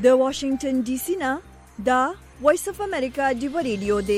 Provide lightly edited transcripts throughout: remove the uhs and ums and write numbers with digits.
د واشنگټن ډي سي نه دا وایس اف امریکا ډیو ریډیو دی.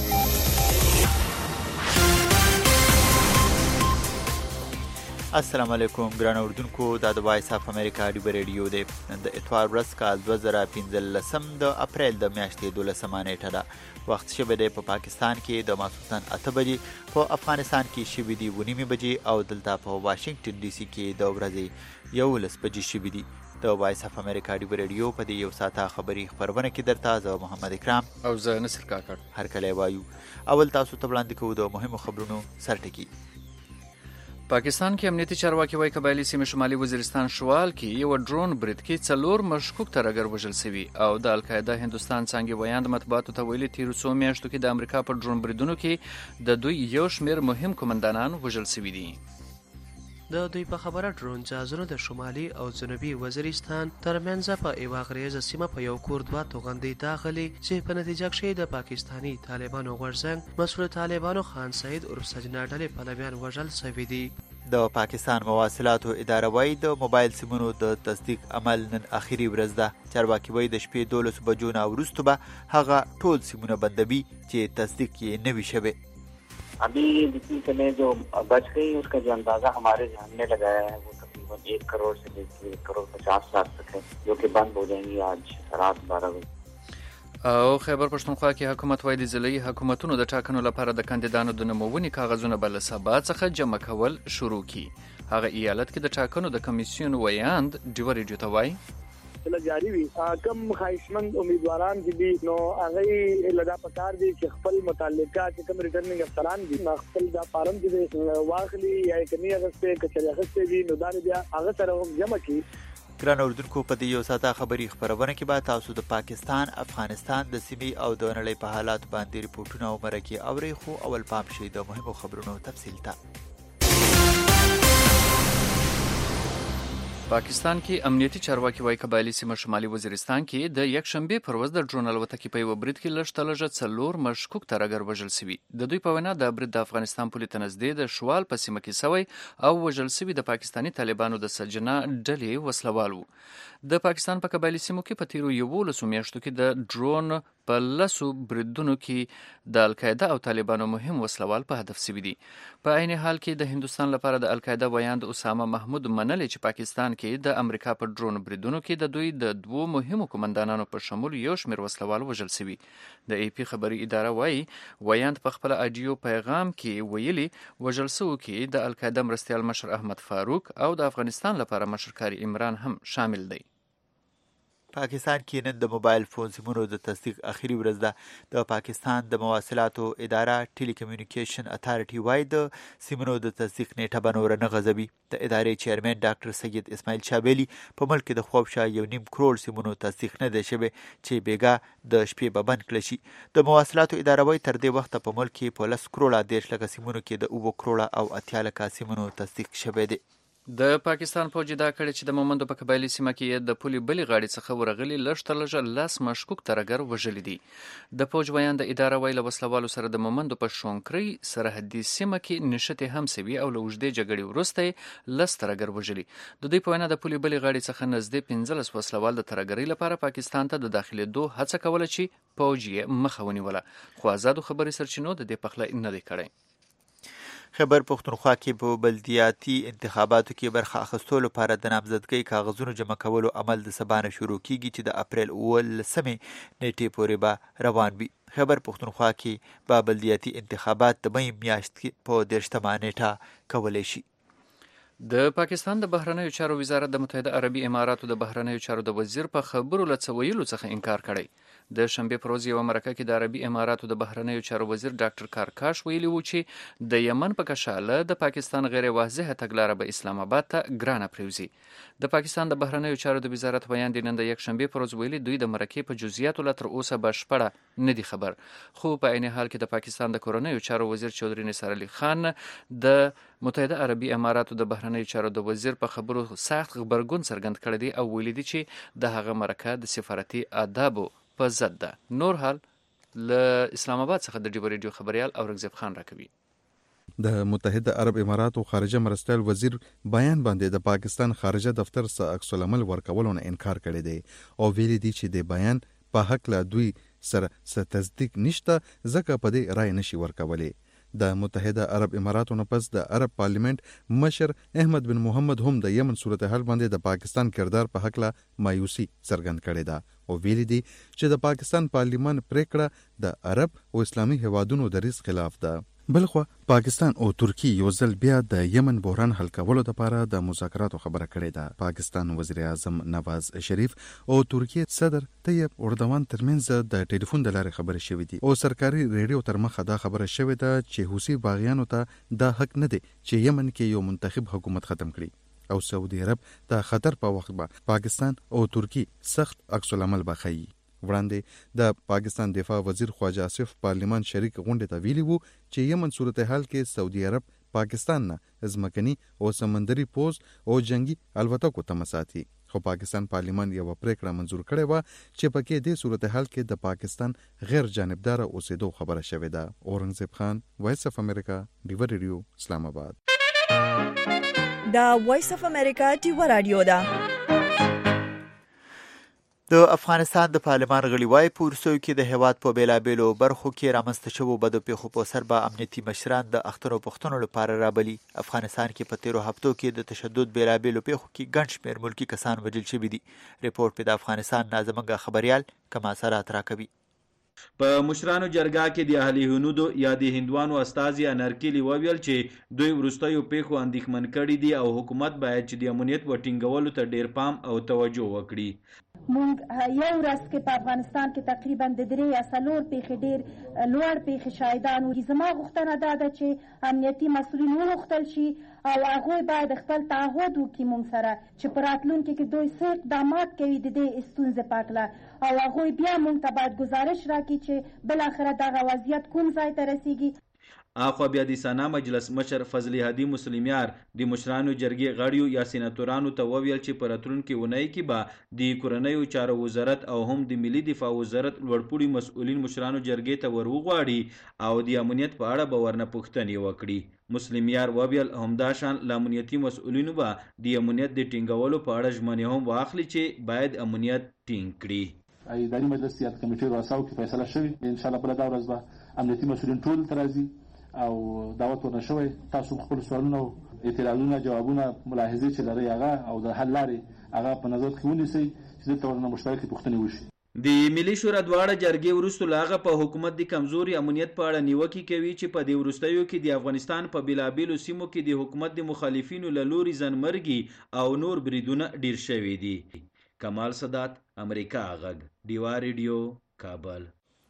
السلام علیکم ګران اوردونکو، دا د وایس اف امریکا ډیو ریډیو دی. نن د اتوار ورځ کال 2015 د اپریل د میاشتې 12 نیټه ده. وخت شبه دی په پاکستان کې د ماسخوتن 8 بجې، په افغانستان کې شبه دی 9 بجې او دلته په واشنگټن ډي سي کې د ورځې 11 بجې شبه دی. د وایس اف امریکا ډیو ریډیو په دې یو ساعته خبري خبرونه کې درته زه محمد اکرام او زه نصر کاکړ هر کله وایو. اول تاسو ته وړاندې کوو د مهمو خبرونو سرټکی. پاکستان کې امنیتي چارواکي وايي قبایلی سیمه شمالي وزیرستان شوال کې یو ډرون برید کې 4 مشکوک ترهګر وژل شوي او د القاعده هندوستان څنګه ویاند مطبوعاتو ته ویلي تیر څو میاشتو کې د امریکا په ډرون بریدونو کې د دوی یو شمېر مهم کمانډانان وژل شوي دي. د دوی په خبره ډرون جهازونه د شمالي او جنوبي وزیرستان ترمنځ په یوه غریزه سیمه په یو کور دوه توغندۍ داخلي چې په نتیجه کې د پاکستاني طالبانو غورځنګ مسؤل طالبانو خان سعید عرف سجنا ډلې پلویان وژل شوي دي. د پاکستان مواصلاتو اداره وايي د موبایل سیمونو د تصدیق عمل نن اخیری ورځ ده. چارواکي وايي د شپې 12 بجو نه وروسته به هغه ټول سیمونه بندوي چې تصدیق یې نه وي شوی. अभी जितनी समय जो बच गई उसका जो अंदाजा हमारे ध्यान में लगाया है वो तकरीबन 1 करोड़ से लेकर 1 करोड़ 50 लाख तक है, जो कि बंद हो जाएंगी आज रात 12 बजे. او خیبر پښتونخوا کې حکومت وايي د ضلعي حکومتونو د ټاکنو لپاره د کاندیدانو د نوموونې کاغذونه بل سبا څخه جمع کول شروع کی. هغه ایالت کې د ټاکنو د کمیسیون ویاند ډیو ریډیو ته وايي له جاری وي کم خواهشمند امیدواران چې دي نو هغه لدا پکار دي چې خپل متعلقه چې کوم ریټرنینګ افسران دي خپل دا فارم چې واخلي یا کني هغه کچره هغه وی نو دا بیا هغه سره جمع کی. ګران اوردونکو، په دې یو ساعته خبري خبرونه کې به تاسو د پاکستان، افغانستان د سیمې او د نړۍ په حالات باندې ریپورتونه او مرکې اوري. خو اول پام شي د مهمو خبرونو تفصیل ته. پاکستان کې امنیتي چارواکي وايي قبایلی سیمه شمالي وزیرستان کې د یک شنبه پر ورځ د ډرون الوتکې په یو برید کې لږ 4 مشکوک ترهګر وژل شوي. د دوی په وینا د برید د افغانستان پولې ته نږدې د شوال په سیمه کې شوی او وژل شوي د پاکستاني طالبانو د سجنا ډلې وسلوال وو. د پاکستان په قبایلی سیمو کې په تیرو 11 میاشتو کې د ډرون په لسو بریدونو کې د القاعده او طالبانو مهم وسلوال په هدف شوي دي. په عین حال کې د هندوستان لپاره د القاعده ویاند اسامه محمود منلي چې پاکستان کې د امریکا په ډرون بریدونو کې د دوی د 2 مهمو کمانډانانو په شمول یو شمېر وسلوال وژل شوي. د ای پی خبري اداره وايي ویاند په خپل اډیو پیغام کې ویلي وژل شوو کې د القاعده مرستیال مشر احمد فاروق او د افغانستان لپاره مشرکاري عمران هم شامل دی. پاکستان کې نن د موبایل فون سیمونو د تصدیق اخیری ورځ ده. د پاکستان د مواصلاتو اداره ټیلی کمیونیکیشن اتھارټي وايي د سیمونو د تصدیق نیټه به نور نه غځوي. د ادارې چیرمن ډاکټر سید اسماعیل شابلی په ملک کې د خوب شا 1.5 کروڑ سیمونو تصدیق نه دی شوی چې بیګا د شپې به بند کړل شي. د مواصلاتو اداره وايي تر دې وخته په ملک کې په 10 کروڑه 10 لکه سیمونو کې د 2 کروڑه او 80 لکه سیمونو تصدیق شوی دی. د پاکستان فوج دا کړی چې د مومندو په قبایلی سیمه کې د پولې بلې غاړې څخه ورغلي لږ 10 مشکوک ترهګر وژلي دي. د فوج ویاند اداره وايي له وسلوالو سره د مومندو په شونکري سرحدي سیمه کې نشته هم سوي او له اوږدې جګړې وروسته 10 ترهګر وژلي. د دوی په وینا د پولې بلې غاړې څخه نږدې 15 وسلوال د ترهګرۍ لپاره پاکستان ته د داخلېدو هڅه کوله چې فوج یې مخه ونیوله. خو آزادو خبري سرچینو د دې پخلی نه دی کړی. خیبر پښتونخوا کې په بلدیاتي انتخاباتو کې برخه اخیستلو لپاره د نامزدګۍ کاغذونو جمع کولو عمل د سبا نه شروع کیږي چې د اپریل 19 نیټې پورې به روان وي. خیبر پښتونخوا کې به بلدیاتي انتخابات د مې میاشت کې په 13 نیټه کولی شي. د پاکستان د بهرنیو چارو وزارت د متحده عربي اماراتو د بهرنیو چارو د وزیر په خبرو له څه ویلو څخه انکار کړی. د شنبه پر ورځ یو مرکه کې د عربي اماراتو د بهرنیو چارو وزیر ډاکټر کارکاش ویلي وو چې د یمن په کشاله د پاکستان غیر واضحه تګلاره به اسلام آباد ته ګرانه پریوزي. د پاکستان د بهرنیو چارو د وزارت بیان د نن د یک شنبه پر ورځ ویلي دوی د مرکې په جزئیاتو لا تر اوسه بشپړه نه دي خبر. خو په عین حال کې د پاکستان د کورنیو چارو وزیر چودري نثار علي خان د متحده عربي اماراتو د بهرنیو چارو د وزیر په خبرو سخت غبرګون څرګند کړی دی او ویلي دی چې د هغه مرکه د سفارتي آدابو په ضد ده. نور حال له اسلام آباد څخه د ډیو ریډیو خبريال اورنګزیب خان راکوي. د متحده عرب اماراتو خارجه مرستیال وزیر بیان باندې د پاکستان خارجه دفتر څخه عکس العمل ورکولو نه انکار کړی دی او ویلي دی چې د بیان په حق لا دوی سره تصدیق نشته ځکه په دې رائے نشي ورکولی. د متحده عرب اماراتو نه پس د عرب پارلیمنت مشر احمد بن محمد هم د یمن صورتحال باندې د پاکستان کردار په حق لا مایوسی څرګند کړې ده او ویلي دي چې د پاکستان پارلیمان پریکړه د عرب او اسلامي هیوادونو د ریس خلاف ده. بلخوا پاکستان او ترکی یو ځل بیا د یمن بحران حل کولو لپاره د مذاکراتو خبره کړې ده. پاکستان وزیر اعظم نواز شریف او ترکیه صدر طیب اردوان ترمنځ د ټلیفون د لارې خبرې شوې دي او سرکاري ریډیو تر مخه دا خبره شوې ده چې حوثي باغیانو ته دا حق نه دی چې یمن کې یو منتخب حکومت ختم کړي او سعودي عرب د خطر په وخت به پاکستان او ترکی سخت عکس العمل بخایي. وړاندې د پاکستان دفاع وزیر خواجه آصف پارلیمان شریک غونډې ته ویلي وو چې یمن صورتحال کې سعودي عرب پاکستان نه ځمکني او سمندري پوځ او جنگي الوتکو تمه ساتي، خو پاکستان پارلیمان یو پریکړه منزور کړې وه چې پکې د صورتحال کې د پاکستان غیر جانبدار اوسېدو خبره شوې ده. اورنګزیب خان، وایس اف امریکا، ډیور ریډیو، اسلام آباد. دا وایس اف امریکا ډیور رادیو ده. د افغانستان د پارلمان غړي وایي په وروستیو کې د هیواد په بیلابیلو برخو کې رامنځته شوو بدو پیښو په سر به امنیتي مشران د اخترو پوښتنو لپاره رابلي. افغانستان کې په تیرو هفتو کې د تشدد بیلابیلو پیښو کې ګڼ شمېر ملکي کسان وژل شوي دي. ریپورټ په د افغانستان زموږ خبریال کما سرات راکوي. په مشرانو جرګه کې د اهل هنودو یا د هندوانو استازي انارکیلی وویل چې دوی وروستیو پیښو اندېښمن کړي دي او حکومت باید چې د امنیت وټینګولو ته ډیر پام او توجه وکړي. مونږ یو ورځ کې په افغانستان کې تقریبا د 3 یا 4 پیښې ډیر لوړ پیښې شاهدان وو. زما غوښتنه دا ده چې امنیتي مسؤلین وغوښتل شي او هغوی باید خپل تعهد وکړي مونږ سره چې په راتلونکي کې دوی څه اقدامات کوي د دې ستونزې په هکله او هغوی بیا مونږ ته باید ګزارش راکړي چې بالاخره دغه وضعیت کوم ځای ته رسیږي. اخوا بیا د سنا مجلس مشر فضل هادي مسلمیار د مشرانو جرګې غړیو یا سېناتورانو ته وویل چې په راتلونکي اونۍ کې به د کورنیو چارو وزارت او هم د ملي دفاع وزارت لوړپوړي مسؤلین مشرانو جرګې ته وروغواړي او د امنیت په اړه به ورنه پوښتنې وکړي. مسلمیار وویل همداشان له امنیتي مسؤلینو به د امنیت د ټینګولو په اړه ژمنې هم واخلي چې باید امنیت ټینګ کړي. اداري مجلس سیاست کمیټې رؤساو کې فیصله شوې ان شاء الله بل دا ورځ به امنیتي مسؤلین ټول ترازی او دعوت ورنه شوی. تاسو خپل سوالونه او اعتراضونه جوابونه ملاحظې چې لري هغه او د حل لارې هغه په نظر کې ونیسئ چې دلته ورنه مشترکې پوښتنې وشي. د ملي شورا دواړه جرګې وروسته لاغه په حکومت د کمزوري امنیت په اړه نیوکې کوي چې په دې وروستیو کې د افغانستان په بیلابیلو سیمو کې د حکومت د مخالفینو له لوري ځانمرګي او نور بریدونه ډیر شوي دي. کمال سادات، امریکا غږ، ډیوا ریډیو، کابل.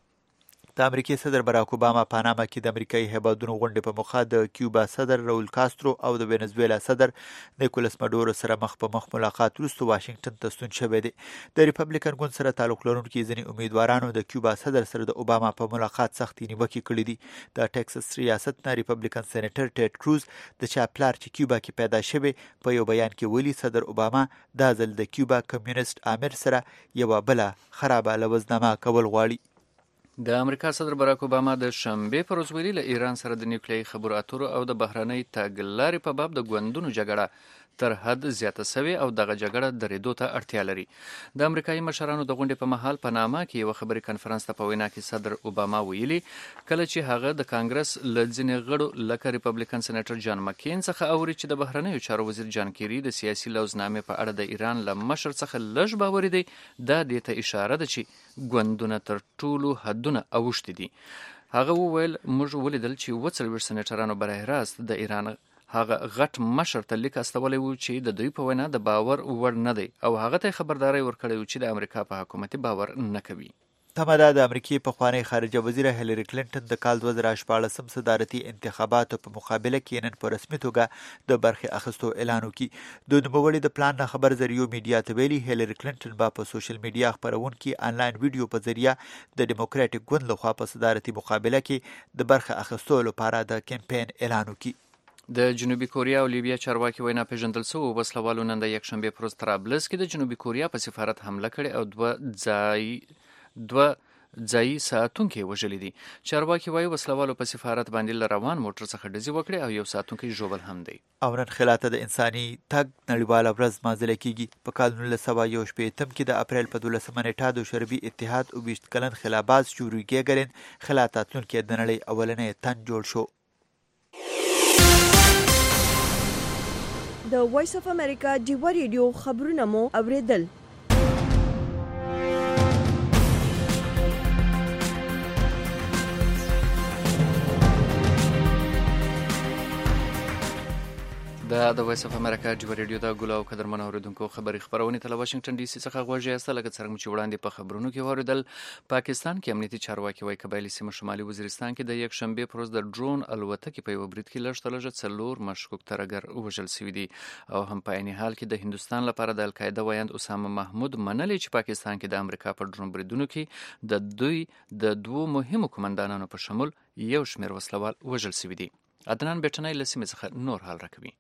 د امریکای صدر باراک اوباما په پاناما کې د امریکایي هیوادونو غونډې په موخه د کیوبا صدر راول کاسترو او د وینزویلا صدر نیکولاس ماډورو سره مخ په مخ ملاقات وروسته واشنگټن ته ستون شوی دی. د ریپبلیکن ګوند سره تعلق لرونکي ځینې امیدوارانو د کیوبا صدر سره د اوباما په ملاقات سختې نیوکې کړې دي. د ټکساس ریاست نه ریپبلیکن سېنیټر ټیډ کروز د چا پلار چې کیوبا کې پیدا شوی په یو بیان کې ویلي صدر اوباما دا ځل د کیوبا کمیونست آمر سره یوه بله خرابه لوزنامه کول غواړي. د امریکا صدر باراک اوباما د شنبې پر ورځ ویلي له ایران سره د نیوکلیري خبرو اترو او د بهرنۍ تګلارې په باب د ګوندونو جګړه تر حد زیاته سوې او دغه جګړه درېدو ته اړتیا لري. د امریکایي مشرانو د غونډې په مهال پاناما کې یو خبري کنفرانس ته په وینا کې صدر اوباما ویلي کله چې هغه د کانګرس له ځینې غړو لکه ریپبلیکن سېنیټر جان مکین څخه اوري چې د بهرنیو چارو وزیر جان کیری د سیاسي لوزنامې په اړه د ایران له مشر څخه لږ باوري دی، دا دې ته اشاره ده چې ګوندونه تر ټولو حدونه اوښتي دي. هغه وویل موږ ولیدل چې 40 سېنیټرانو براه راست د ایران هغه غټ مشر ته لیک استولی و چې د دوی په وینا د باور وړ نه دی او هغه ته خبرداری ورکړی و چې د امریکا په حکومت باور نه کوي. تمه ده د امریکې پخوانۍ خارجه وزیره هیلری کلینټن د کال 2014 صدارتي انتخاباتو په مقابله کې نن په رسمي توګه د برخې اخیستو اعلان وکړي. د نوموړي د پلان نه خبر ذریعو میډیا ته ویلي هیلری کلینټن به په سوشل میډیا خپرونکي آنلاین ویډیو په ذریعه د ډیموکراټیک ګوند لخوا په صدارتي مقابله کې د برخې اخیستو لپاره د کمپین اعلان وکړي. د جنوبي کوریا او لیبیا چارواکي وینا پیژندل شوی وسلوالو نن د یکشنبې پر ورځ طرابلس کې د جنوبي کوریا په سفارت حمله کړې او دوه ځایي ساتونکي وژلي دي. چارواکي وایي وسلوالو په سفارت باندې روان موټر څخه ډزې وکړې او یو ساتونکی ژوبل هم دی. او نن خلاته د انساني تګ نړیواله ورځ مازله کیږي. په کال 1918 کې د اپریل په 12 نیټه د شربي اتحاد 20 کلن خلاباز شروع کېږي. خلاته تلونکي د نړۍ اولنې تن جوړ شو. د وایس اف امریکا ډیوا ریډیو خبرونه مو اوریدل. د وایس اف امریکا ډیوا ریډیو د ګل او قدرمن اوریدونکو خبري خبرونه ته واشنگټن ډي سي څخه غوږی است. لکه څنګه چې وړاندې په خبرونو کې اوریدل، پاکستان کې امنیتي چارواکي وایي قبایلی سیمه شمالي وزیرستان کې د یک شنبه پر ورځ د ډرون الوتکې په یو برید کې لږ 4 مشکوک ترګر وژل شوي دي. او هم په عین حال کې د هندستان لپاره د القاعده وایند اسامه محمود منلي چې پاکستان کې د امریکا په ډرون بریدونو کې د دوه مهمو کمانډانانو په شمول یو شمېر وسلوال وژل شوي دي. عدنان بیٹنای له سیمې څخه نور حال راکوي.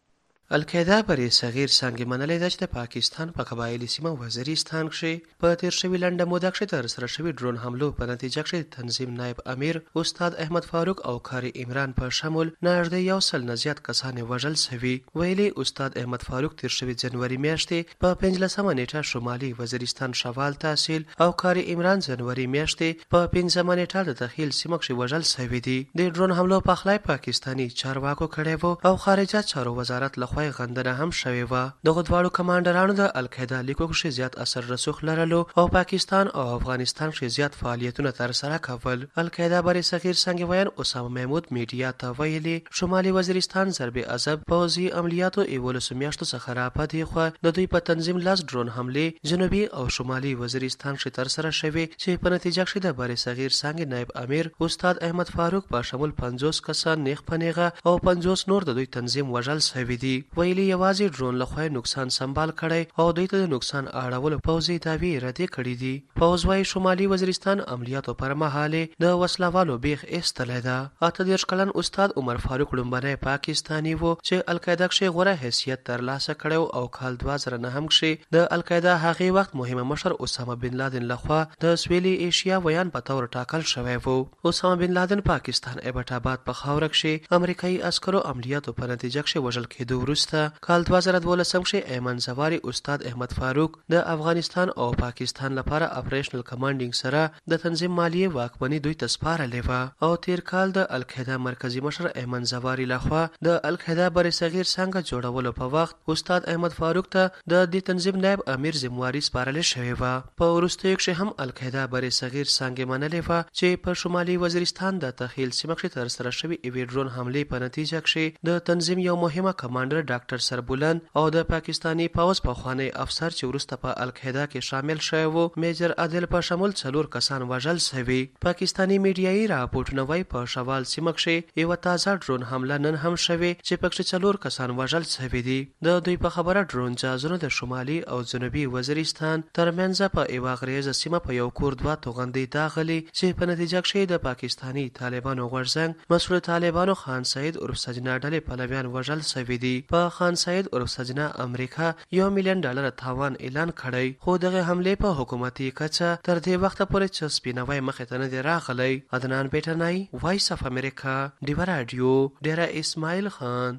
القاعده بری صغیر څنګه منلې ده چې د پاکستان په قبایلی سیمه وزیرستان کې په تیر شوی لنډه موده کې تر سره شوی ډرون حملو په نتیجه کې تنظیم نائب امیر استاد احمد فاروق او کاری عمران په شمول نږدې 100 نه زیات کسان وژل شوي. ویلي استاد احمد فاروق تیر شوی جنوري میاشتې په 15 نیټه شمالي وزیرستان شوال تحصیل او کاری عمران جنوري میاشتې په 15 نیټه د داخل سیمه کې وژل شوي دي. د ډرون حملو په خلای پاکستانی چارواکو کړي وو او خارجه چارو وزارت لخوا غندنه هم شوې و. دغه دواړو کمانډرانو د القاعده لیکو کې زیات اثر رسوخ لرلو او پاکستان او افغانستان کې زیات فعالیتونه تر سره کول. القاعده بری صغیر څنګه وایي اسامه محمود میډیا ته ویلي شمالي وزیرستان ضرب عذاب پوزي عملیاتو ایولس میاشتو څخه راپاتې خو د دوی په تنظیم لاس ډرون حمله جنوبي او شمالي وزیرستان کې تر سره شوې چې په نتیجه کې د بری صغیر څنګه نائب امیر استاد احمد فاروق په شمول 50 کسان نیغ پنیغه او 50 نور د دوی تنظیم وژل شوي دي. ویلي یوازې ډرون لخوا نقصان سنبال کړي او دوی ته د نقصان اړولو پوزي داوی ردی کړي دي. پوز وايي شمالي وزیرستان عملیاتو پر مهاله د وسلوالو بیخ استلې ده. 18 کلن استاد عمر فاروق لومبنه پاکستانی وو چې القاعده کې غوره حیثیت ترلاسه کړو او کال 2009 هم کې د القاعده هغه وخت مهمه مشر اسامه بن لادن لخوا د سویلي ایشیا ویان په تور ټاکل شوی وو. اسامه بن لادن پاکستان ایبټ آباد په خاور کې امریکایي عسکرو عملیاتو په نتیجه کې وژل کېدو وروسته کال 2012 کې ایمن زواری استاد احمد فاروق د افغانستان او پاکستان لپاره اپریشنل کمانډینګ سره د تنظیم مالیه واکمنۍ دوی تسپارلې و او تیر کال د القاعده مرکزی مشر ایمن زواری لخوا د القاعده بری صغیر څنګه جوړولو په وخت استاد احمد فاروق ته د دې تنظیم نائب امیر ذمہواری سپارل شوی و. په وروستیو کې هم القاعده بری صغیر څنګه منلې و چې په شمالي وزیرستان د تخیل سیمه کې تر سره شوی ایوی ډرون حمله په نتیجه کې د تنظیم یو مهمه کمانډر ډاکټر سربولن او د پاکستانی پاوز په خوانی افسر چې ورسته په القاعده کې شامل شوی وو میجر عادل په شمول 4 کسان وژل شوي. پاکستانی میډیایي راپورټونه وايي په شوال سیمه کې یو تازه ډرون حمله نن هم شوی چې پکې 4 کسان وژل شوي دي. د دوی په خبره ډرون جهازونه د شمالي او جنوبي وزیرستان ترمنځ په یو غریزه سیمه په یو کور دوه توغندې داخلي چې په نتیجه کې د پاکستانی طالبانو غورځنګ مسؤل طالبانو خان سعید عرف سجنا ډلې پلویان وژل شوي دي. په خان سعید عرف سجنا امریکا $1 ملیون تاوان اعلان کړی خو دغه حمله په حکومتي کچه تر دې وخت پورې چې سپینوي مخې ته نه دی راغلی. عدنان بیٹنای وایس اف امریکا ډیوا رادیو ډیرا اسماعیل خان.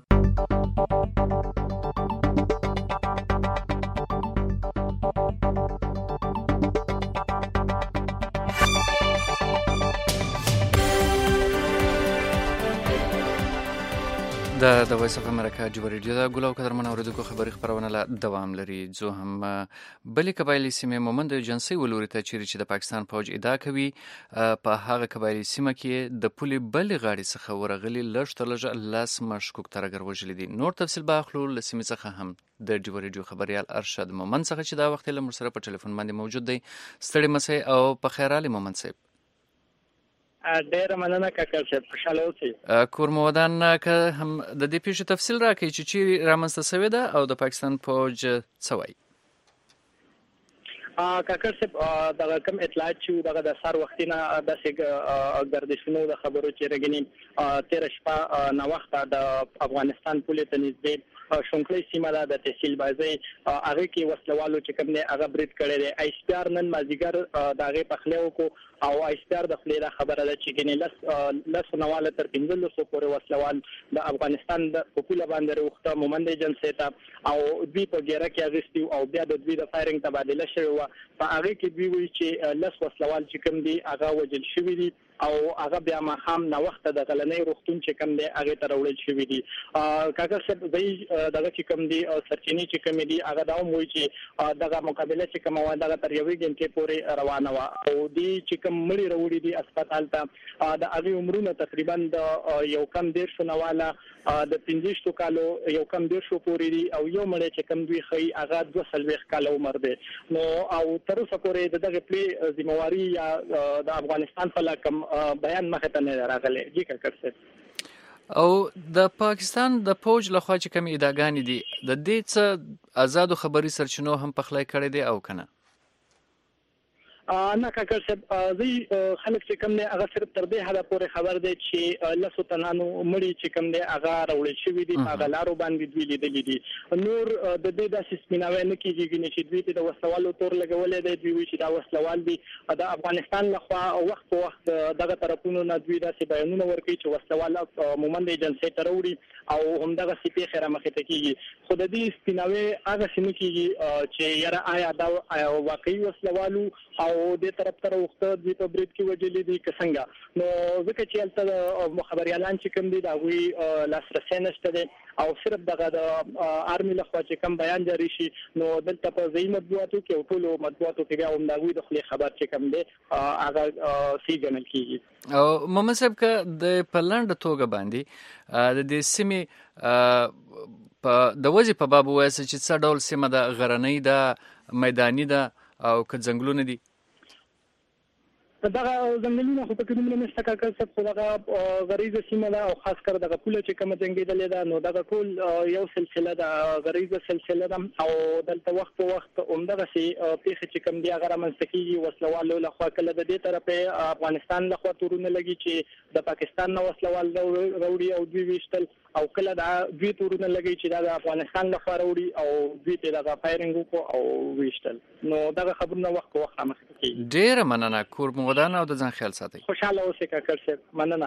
د وایس اف امریکا ډیوا ریډیو د ګل او قدرمن اوریدونکو خبري خبرونه لا دوام لري. زه هم بلې قبایلی سیمه مومند جنسي ولوري ته چې د پاکستان فوج ادعا کوي په هغه قبایلی سیمه کې د پولي بل غاړي څخه ورغلي لږ لاس مشکوک ترګر وژل دي. نور تفصیل به اخلو لسیمه څخه هم د ډیوا ریډیو خبريال ارشد مومند څخه چې دا وخت له مر سره په ټلیفون باندې موجود دی. ستړي مسئ او په خیراله مومند صاحب. ډېر مننه کاکا صاحب، خوشاله اوسئ. کورمودان که هم د دې پیښې تفصیل راکړي چې چیرې رامنځته شوې ده او د پاکستان فوج څه وایي؟ کاکړ صاحب دغه کوم اطلاعات چې دغه د سار وختینه داسې ګردشونو د خبرو چې رګنی 13 شپه نو وخت د افغانستان پولیس ته نږدې شونکلې سیمه د تحصیل بازي هغه کې وسلوالو چې کوم نه هغه برید کړی دی ایسپیار نن مازیګر دغه پخلیو کو او ایسپیار د خلیره خبره ده چې ګنې لس نواله تر 1500 پورې وسلوال د افغانستان د پوپوله باندې وخته مومند جنسیتا او دوی په ګیره کې اغستیو او بیا د دوی د فایرینګ تبادله شوی و په هغه کې دوی وی چې لس وسلوال چې کوم دي هغه وجل شوی دي او هغه بیا ما هم نو وخت د غلنۍ روختون چې کوم دی هغه تر وړل شوی دي کاکړ صاحب دغه چې کوم دي سرچینی چې کوم دي هغه دا موي چې دغه مقابله چې کوم و دغه تر یوې ګنټې پورې روانه و او دی چې کوم مړي وروړي دي هسپتال ته د هغه عمرونه تقریبا د یو کم 150 نواله د 15 کالو یو کم 150 پورې دي او یو مړی چې کوم دوی خي هغه 240 کال عمر دی نو او تر اوسه پورې دغه پلی ذمہواری یا د افغانستان په لکم بیان مخه ته نه راغلی جی کاکړ صاحب او د پاکستان د فوج لخوا چې کوم ادعاګانې دي د دې څه آزادو خبري سرچینو هم پخلای کړی دی او کنه نه کاکړ صاحب زی خلک چې کوم نه هغه صرف تر دې حدا پورې خبر دی چې لاسو تنانو مړي چې کوم دی هغه راوړل شوی دي هغه لارو باندې دوی لیدلې دي نور د دې د سیسمیناوي نه کیږي چې دوی د وسلوالو تور لګولې دي دوی چې دا وسلوال دي د افغانستان لخوا وخت په وخت دغه طرفونو نه دوی داسې بیانونه ورکوي چې وسلوال مومند ایجنسی ته وروړي او همدغه سپی خیره مخه ته کیږي خو د دې سپیناوي هغه سم کیږي چې یاره آیا دا واقعي وسلوالو او د طرف تر وخت د په برید کې وجلې دي څنګه نو ځکه چې البته خبريالان چې کوم دي دا وی لاسرسي نشته دي او صرف دغه د آرمي لخوا چې کوم بیان جاری شي نو دلته په ځای مطبوعاتو کې او ټول مطبوعاتو کې هم دا وی د خپل خبر چې کوم دي هغه سی ګڼل کیږي او محمد صاحب کا د پلانډ توګه باندې د دې سیمه په د وځي په باب وایي چې څه ډول سیمه د غرنۍ د میداني ده او که ځنګلونه دي دغه ځنګلونه خو په کې موږ نشته کاکړ صاحب خو دغه غریزه سیمه ده او خاص کر دغه پوله چې کوم جنگیدلې ده نو دغه ټول یو سلسله ده غریزه سلسله ده او دلته وخت په وخت عمدغه سي پیښه چې کوم دی هغه منځکیږي وسلوالو لخوا کله د دې طرفه افغانستان لخوا تورونه لګي چې د پاکستان نو وسلوال وروړي او دوی وشتل او کله دا دوی تورونه لګي چې د افغانستان لخوا وروړي او دوی ته دغه فایرینګ کو او وشتل نو دغه خبرونه وخت په وخت مخکې کیږي ډیر مننه کور مودان او د ځان خیال ساتئ خوشاله اوسئ کاکړ صاحب مننه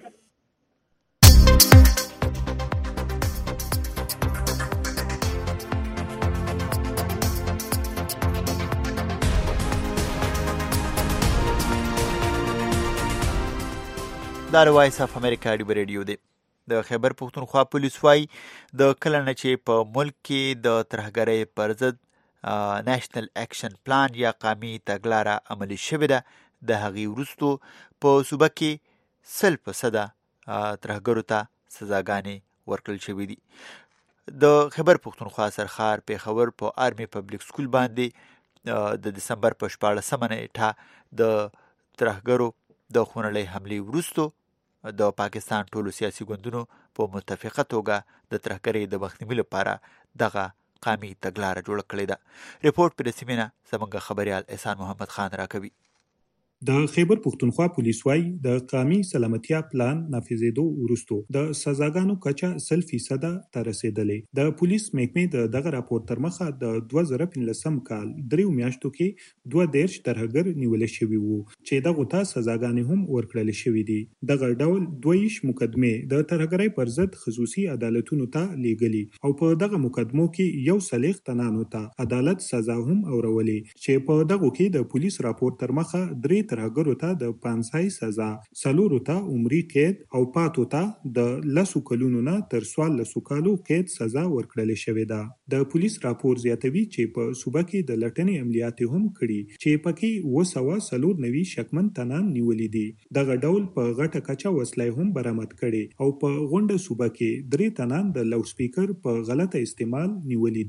دا وایس اف امریکا ریډیو دی د خیبر پښتونخوا پولیس وايي د کله نه چې په ملک کې د ترهګرۍ پر ضد نېشنل اکشن پلان یا قومي تګلاره عملي شوې ده د هغې وروستو په صوبه کې 100% ترهګرو ته سزاګانې ورکړل شوې دي د خیبر پښتونخوا سرخار پیښور په آرمي پبلک سکول باندې د دسمبر په 14 نیټه د ترهګرو د خونړۍ حملې وروستو د پاکستان ټولو سیاسي ګوندونو په متفقه توګه د ترهګرۍ د مخنیوي لپاره دغه قومي تګلاره جوړه کړې ده ریپورت پر سیمینه زموږ خبريال احسان محمد خان راکوي د خیبر پښتونخوا پولیس وايي د قومي سلامتیا پلان نافذېدو وروسته د سزاګانو کچه 100% ته رسیدلې د پولیس محکمې دغه راپور تر مخه د 2015 کال 3 میاشتو کې 22 ترهګر نیول شوی وو چې دغه ته سزاګانې هم ورکړل شوې دي دغه ډول 22 مقدمه د ترهګرۍ پر ضد خصوصي عدالتونو ته لیږلي او په دغه مقدمو کې یو صلیخ تنانو ته عدالت سزا هم اورولې چې په دغه کې د پولیس راپور تر مخه 3 ترهګرو ته د 5 سزا سلورو ته عمري قید او پاتو ته د 10 کلونو نه تر 14 کالو قید سزا ورکړل شوې ده د پولیس راپور زیاتوي چې په صوبه کې د لټنې عملیات هم کړي چې پکې 290 شکمن تنان نیولې دي دغه ډول په غټه کچه وسلې هم برآمد کړي او په غونډه صوبه کې 3 تنان د لاوډ سپیکر په غلطه استعمال نیولې دي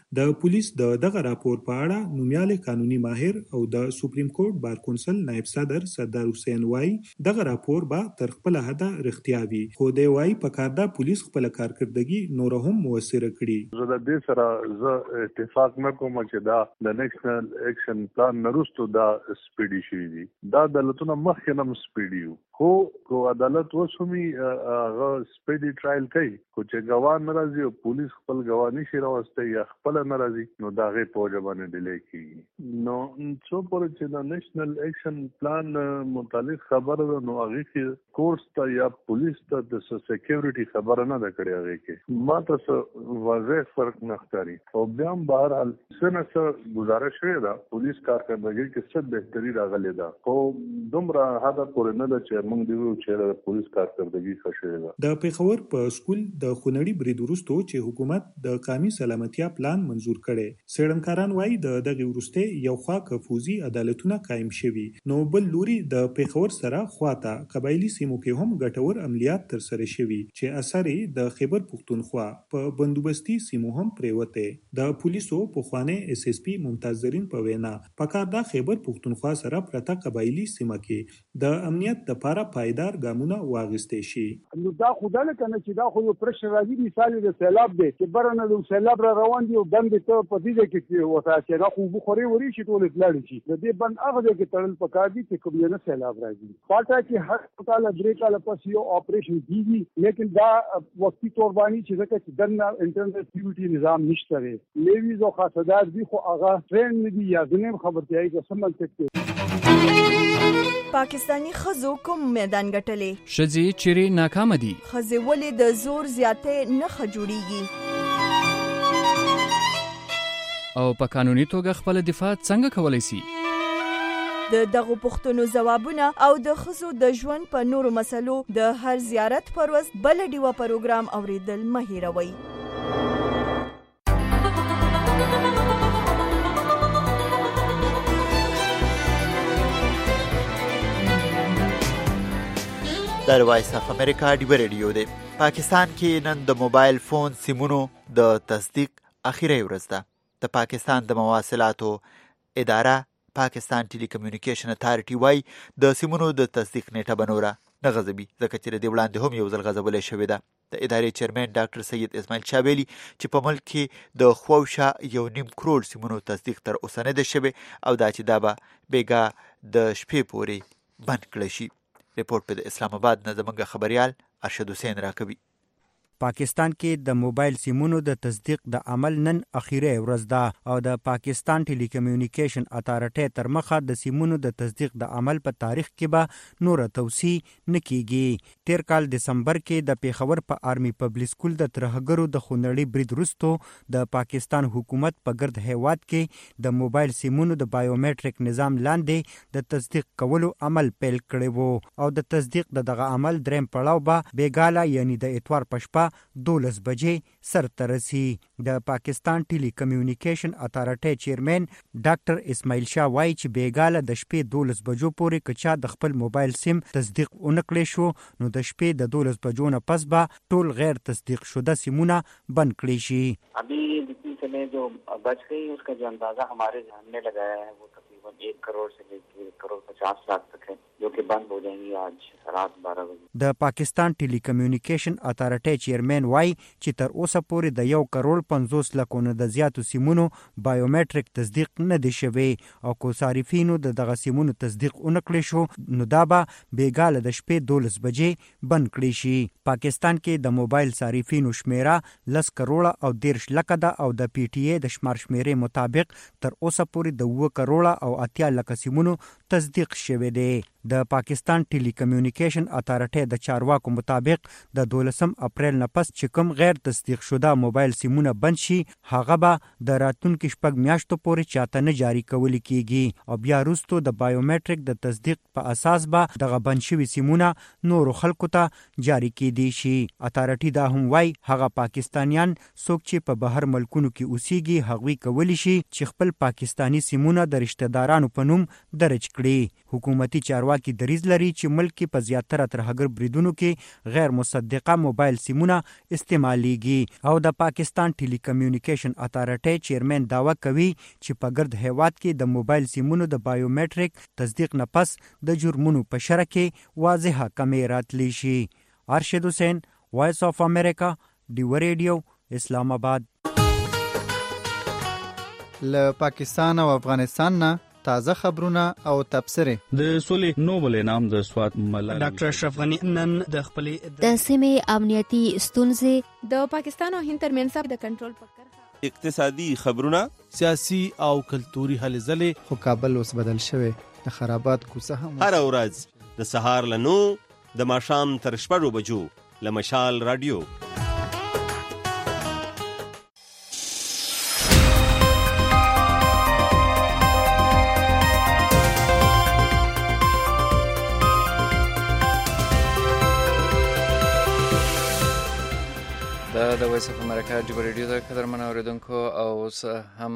د پولیس دغه راپور په اړه نومیاله قانوني ماهر او د سپریم کورټ بار کونسل نائب صدر سردار حسین وای دغه راپور به تر خپل حده رښتیا وي، خو دی وای په کار دا پولیس خپل کارکردګي نور هم موثره کړي. زه د دې سره اتفاق نه کوم چې دا د نیشنل اکشن پلان نرستو دا سپیډي شي دي. دا عدالتونه مخکې نه سپیډي وو، خو عدالت وسومي هغه سپیډي ټرایل کوي، خو چې ګواه ناراضي او پولیس خپل ګواه نشي راوستي یا خپل ناراضي نو دا غي په ځبانه ډیلی کیږي. نو څو پر چې د نیشنل اکشن پلان متعلق خبره ده نو هغه کې کورس ته یا پولیس ته د سکیورټي خبره نه ده کړې. هغه کې ما ته واضح فرق نه ښکاري او بیا هم بهرحال څه گزارش شوې ده پولیس کارکردګۍ کې څه بهتري راغلې ده، خو دومره حد پورې نه ده چې موږ دی وو چې پولیس کارکردګي ښه شوې ده. د پیښور په سکول د خونړي برید وروسته چې حکومت د قومي سلامتیا پلان منزور کړي، څېړنکاران وایي دغه وروسته یو خوا کفوزي عدالتونه قائم شوي، نو بل لوري د پیښور سره خواته قبایلی سیمو کې هم ګټور عملیات ترسره شوي چې اثر د خیبر پښتونخوا په بندوبستي سیمو هم پریوته. د پولیسو پخوانی اس اس پی ممتاز زرین په وینا پکار د خیبر پښتونخوا سره پرته قبایلی سیمه کې د امنیت لپاره پایدار ګامونه واغستې شي. نو دا خدای کنه چې دا خو یو پرشر راځي، مثال د سیلاب دی چې برنه د سیلاب را روان دي او بند ته په دې کې وتا چې دا خو بخوري وري شي ټول اطلاع شي. د دې بند هغه کې تړل پکار دي چې کوم نه سیلاب راځي. پاټه کې هر کال درې کال پس یو اپریشن کیږي، لیکن دا وختي تور باندې چې ځکه چې دنه انټرنیټ سکیورټي نظام نشته دی، لیویز او خاصدار دي خو هغه ټرین نه دي یا زنیم خبرتيایي که سمل تکته. پاکستانی خزو کوم میدان ګټلې؟ شذي چیرې ناکام دي؟ خزې ولې د زور زیاتې نه خجوړيږي؟ او په قانوني توګه خپل دفاع څنګه کولای شي؟ د دغه پوښتنو ځوابونه او د خزو د ژوند په نورو مسلو د هر زیارت پر ورځ بل ډیوه پروګرام اوریدل مه هیروئ. در وایس اف امریکا ډیو ریډیو دی. پاکستان کې نن د موبایل فون سیمونو د تصدیق اخیری ورځ ده. د پاکستان د مواصلاتو اداره پاکستان ټیلی کمیونیکیشن اتھارټي وای د سیمونو د تصدیق نیټه بنوره نه غځوي، ځکه چې د وړاندې هم یو ځل غځولې شوې ده. د ادارې چیرمن ډاکټر سید اسماعیل شابلی چې په ملک کې د خوشا 1.5 کروڑ سیمونو تصدیق تر اوسه نه ده شوی او دا چې دا به بیګا د شپې پورې بند کړی شي. ریپورت په اسلام آباد نه زموږ خبريال ارشد حسین راکوي. پاکستان کې د موبایل سیمونو د تصدیق د عمل نن اخیری ورځ ده او د پاکستان ټیلی کمیونیکیشن اتھارټي تر مخه د سیمونو د تصدیق د عمل په تاریخ کې به نور توسیع نکېږي. تیر کال دسمبر کې د پیښور په آرمی پبلک سکول د ترهګرو د خونړي برید وروسته د پاکستان حکومت په ګرد هیواد کې د موبایل سیمونو د بایومټریک نظام لاندې د تصدیق کولو عمل پیل کړی وو او د تصدیق دغه عمل دریم پړاو به بیګاله یعنی د اتوار پشپا 12 بجې سرته رسي. د پاکستان ټیلی کمیونیکیشن اتھارټي چیرمن ډاکټر اسماعیل شاه وایي چې بیګاله د شپې 12 بجو پورې کچا د خپل موبایل سیم تصدیق اونکړي شو نو د شپې د 12 بجو نه پس به ټول غیر تصدیق شده سیمونه بند کړي شي. ابھی جتنی سمے جو بچ گئی اس کا جو اندازہ ہمارے ذہن میں لگایا ہے وہ تقریباً 1 کروڑ سے لے کے 1 کروڑ 50 لاکھ تک ہے جو کہ بند ہو جائیں گی آج رات 12 بجے. د پاکستان ټیلی کمیونیکیشن اتھارټي چیرمن وای چې تر اوسه پورې د 1 کروڑ 50 لکو نه د زیاتو سیمونو بایومټریک تصدیق نه دی شوی او کو صارفینو دغه سیمونو تصدیق اونکړي شو نو دا به بیګاله د شپې 12 بجې بند کړي شي. پاکستان کې د موبایل صارفینو شمیره 10 کروڑ او 13 لک ده او د پی ټی ای د شمار شمیرې مطابق تر اوسه پورې د 2 کروڑ او 80 لک سیمونو تصدیق شوی دی. د پاکستان ټیلی کمیونیکیشن اتھارټي د چارواکو مطابق د 12 اپریل نه پس چې کوم غیر تصدیق شده موبایل سیمونه بند شي هغه به د راتلونکو شپږ میاشتو پورې چاته نه جاری کول کیږي او بیا وروسته د بایومټریک د تصدیق په اساس به دغه بند شوي سیمونه نور خلکو ته جاری کیدي شي. اتھارټي دا هم وای هغه پاکستانیان څوک چې په بهر ملکونو کې اوسېږي هغوی کولی شي چې خپل پاکستانی سیمونه د رشتہ دارانو په نوم درج کړي. حکومتي چارواکي دریځ لري چې ملک کې په زیاتره ترهګر بریدونو کې غیر مصدقه موبایل سیمونه استعمالیږي او د پاکستان ټیلی کمیونیکیشن اتارټي چیرمن داوا کوي چې په ګرد هیواد کې د موبایل سیمونو د بایومټریک تصدیق نه پس د جرمونو په شرح کې واضحه کمی راتلی شي. ارشد حسین، وایس اف امریکا، ډیو ریډیو، اسلام آباد. له پاکستان او افغانستان نه تازه خبرونه او تبصرې. د سولې نوبل انعام د سوات ملالۍ ډاکټر اشرف غنی نن د خپلې د سیمې امنیتي ستونزې د پاکستان او هند ترمنځ د کنټرول پکړه، اقتصادي خبرونه، سیاسي او کلتوري هلې ځلې. خو کابل اوس بدل شوی، د خرابات کوڅه هم هر ورځ د سهار له 9 د ماښام تر 6 بجو له مشال رادیو. د وایس اف امریکا ډیو ریډیو د قدرمن اوریدونکو او هم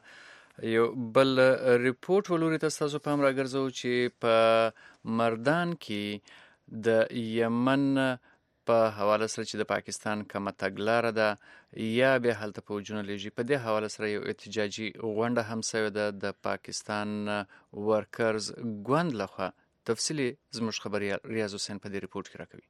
یو بل ریپورت ولوري تاسو په هم راګرځو چې په مردان کې د یمن په حواله سره چې د پاکستان کومه تګلاره ده یا به هلته فوجونه لېږي، په دې حواله سره یو احتجاجي غونډه هم شوې ده د پاکستان ورکرز ګوند لخوا. تفصیلي زموږ خبريال ریاض حسین په دې ریپورت کې راکوي.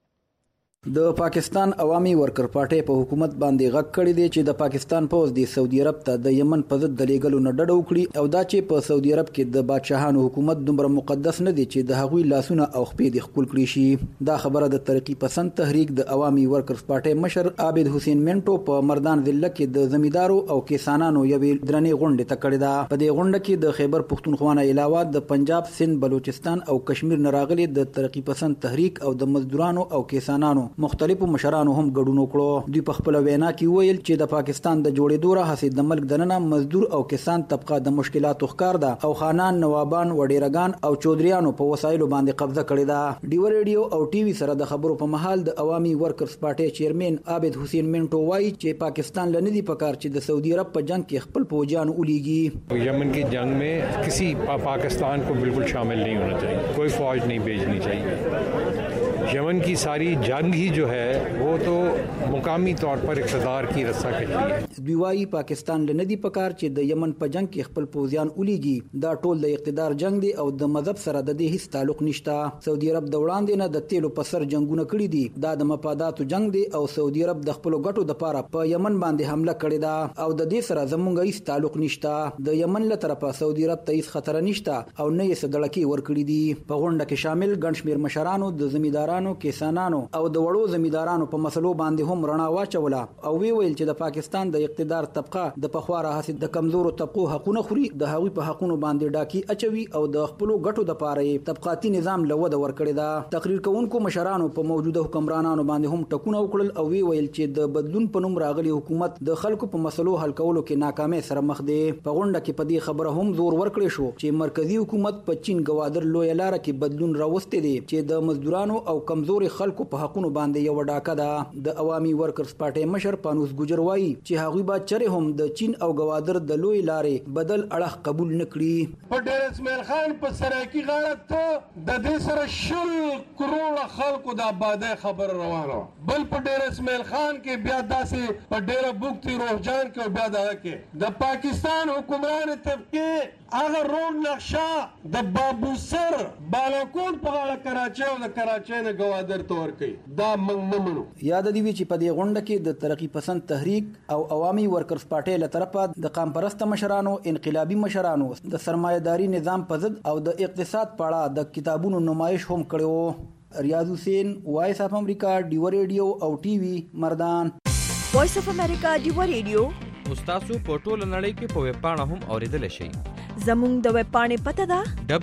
د پاکستان عوامي ورکر پارټي په حکومت باندې غږ کړی دی چې د پاکستان پوز د سعودي عرب ته د یمن په ضد د لیږلو نه ډډه وکړي او دا چې په سعودي عرب کې د بادشاهانو حکومت دومره مقدس نه دی چې د هغوی لاسونه او خپې د خپل کړی شي. دا خبره د ترقی پسند تحریک د عوامي ورکر پارټي مشر عابد حسین منټو په مردان ضلع کې د زمیندارو او کسانانو یوې درنې غونډې ته کړې ده. په دې غونډه کې د خیبر پختونخوا نه علاوه د پنجاب، سند، بلوچستان او کشمیر نه راغلي د ترقی پسند تحریک او د مزدورانو او کسانانو مختلفو مشرانو هم ګډون وکړو. دوی په خپل وینا کې ویل چې د پاکستان د جوړېدو راهیسې د ملک دننه مزدور او کسان طبقه د مشکلاتو ښکار ده او خانان، نوابان، وډیرګان او چودریانو په وسایلو باندې قبضه کړې ده. ډیو ریډیو او ټي وي سره د خبرو په محل د عوامي ورکرز پارټي چیرمن عابد حسین منټو وایي چې پاکستان لنه دي پکار چې د سعودي عرب په جنگ کې خپل فوجان ولېږي. یمن کی جنگ में किसी पाकिस्तान को बिल्कुल शामिल नहीं होना चाहिए, कोई फौज नहीं भेजनी चाहिए. यमन की सारी जंग ही जो है वो तो मुकामी तौर पर इक़्तिदार की रस्साकशी है. دوی پاکستان لنه دی پکار چې د یمن په جنگ کې خپل پوځیان ولېږي. دا ټول د اقتدار جنگ دی او د مذهب سره د دې هیڅ تعلق نشته. سعودي عرب د وړاندې نه د تیلو په سر جنگونه کړي دي. دا د مفاداتو جنگ دی او سعودي عرب د خپل ګټو د پاره په یمن باندې حمله کړې ده او د دې سره زمونږ هیڅ تعلق نشته. د یمن له طرفه سعودي عرب ته هیڅ خطر نشته او نه یې صدړکی ورکړي دي. په غونډه کې شامل ګڼ شمېر مشرانو، د زمیندارانو، کسانانو او د وړو زمیندارانو په مسلو باندې هم رڼا واچوله او وی ویل چې د پاکستان د اقتدار طبقه د پخواره حسد د کمزورو طبقو حقونه خوري، د هغوی په حقونو باندې ډاکی اچوي او د خپل ګټو د پاره طبقاتي نظام لوده ورکړي دا. تقریر کوونکو مشرانو په موجوده حکمرانانو باندې هم ټکونه وکړل او وی ویل چې د بدلون په نوم راغلي حکومت د خلکو په مسلو حل کولو کې ناکامۍ سره مخ دی. په غونډه کې په دې خبره هم زور ورکړی شو چې مرکزی حکومت په چین ګوادر لوی لار کې بدلون راوستي دی چې د مزدورانو او کمزوري خلکو په حقونو باندې یو ډاکه ده. د عوامي ورکرز پارټي مشر پانوس ګجر وایي چې هغوی به چرې هم د چین او ګوادر د لوی لارې بدل اړه قبول نکړي. په ډېر اسماعیل خان په سرایکی غاړه ته د دې سره 10 کروڑ خلکو د آبادی خبر روانه، بل په ډېر اسماعیل خان کې بیا داسې په ډېر بوکتی روحجان کې بیا دغه کې د پاکستان حکمران طبقه هغه روډ نقشه د بابوسر بالاکوټ په غاړه کراچۍ او د کراچۍ نه ګوادر ته ورکوي. دا موږ نه منو. یاد دی چې په دې غونډه کې د ترقی پسند تحریک او عوامي ورکرز پارټي له طرفه د قام پرست مشرانو، انقلابي مشرانو، د سرمایه‌داري نظام په ضد او د اقتصاد په اړه د کتابونو نمایش هم کړو. ریاض حسین، وایس اف امریکا، ډیو ریډیو او ټي وي، مردان. وایس اف امریکا ډیو ریډیو تاسو په ټوله نړۍ کې په ویب پاڼه هم اوریدل شئ. زموږ د ویب پاڼې پته ده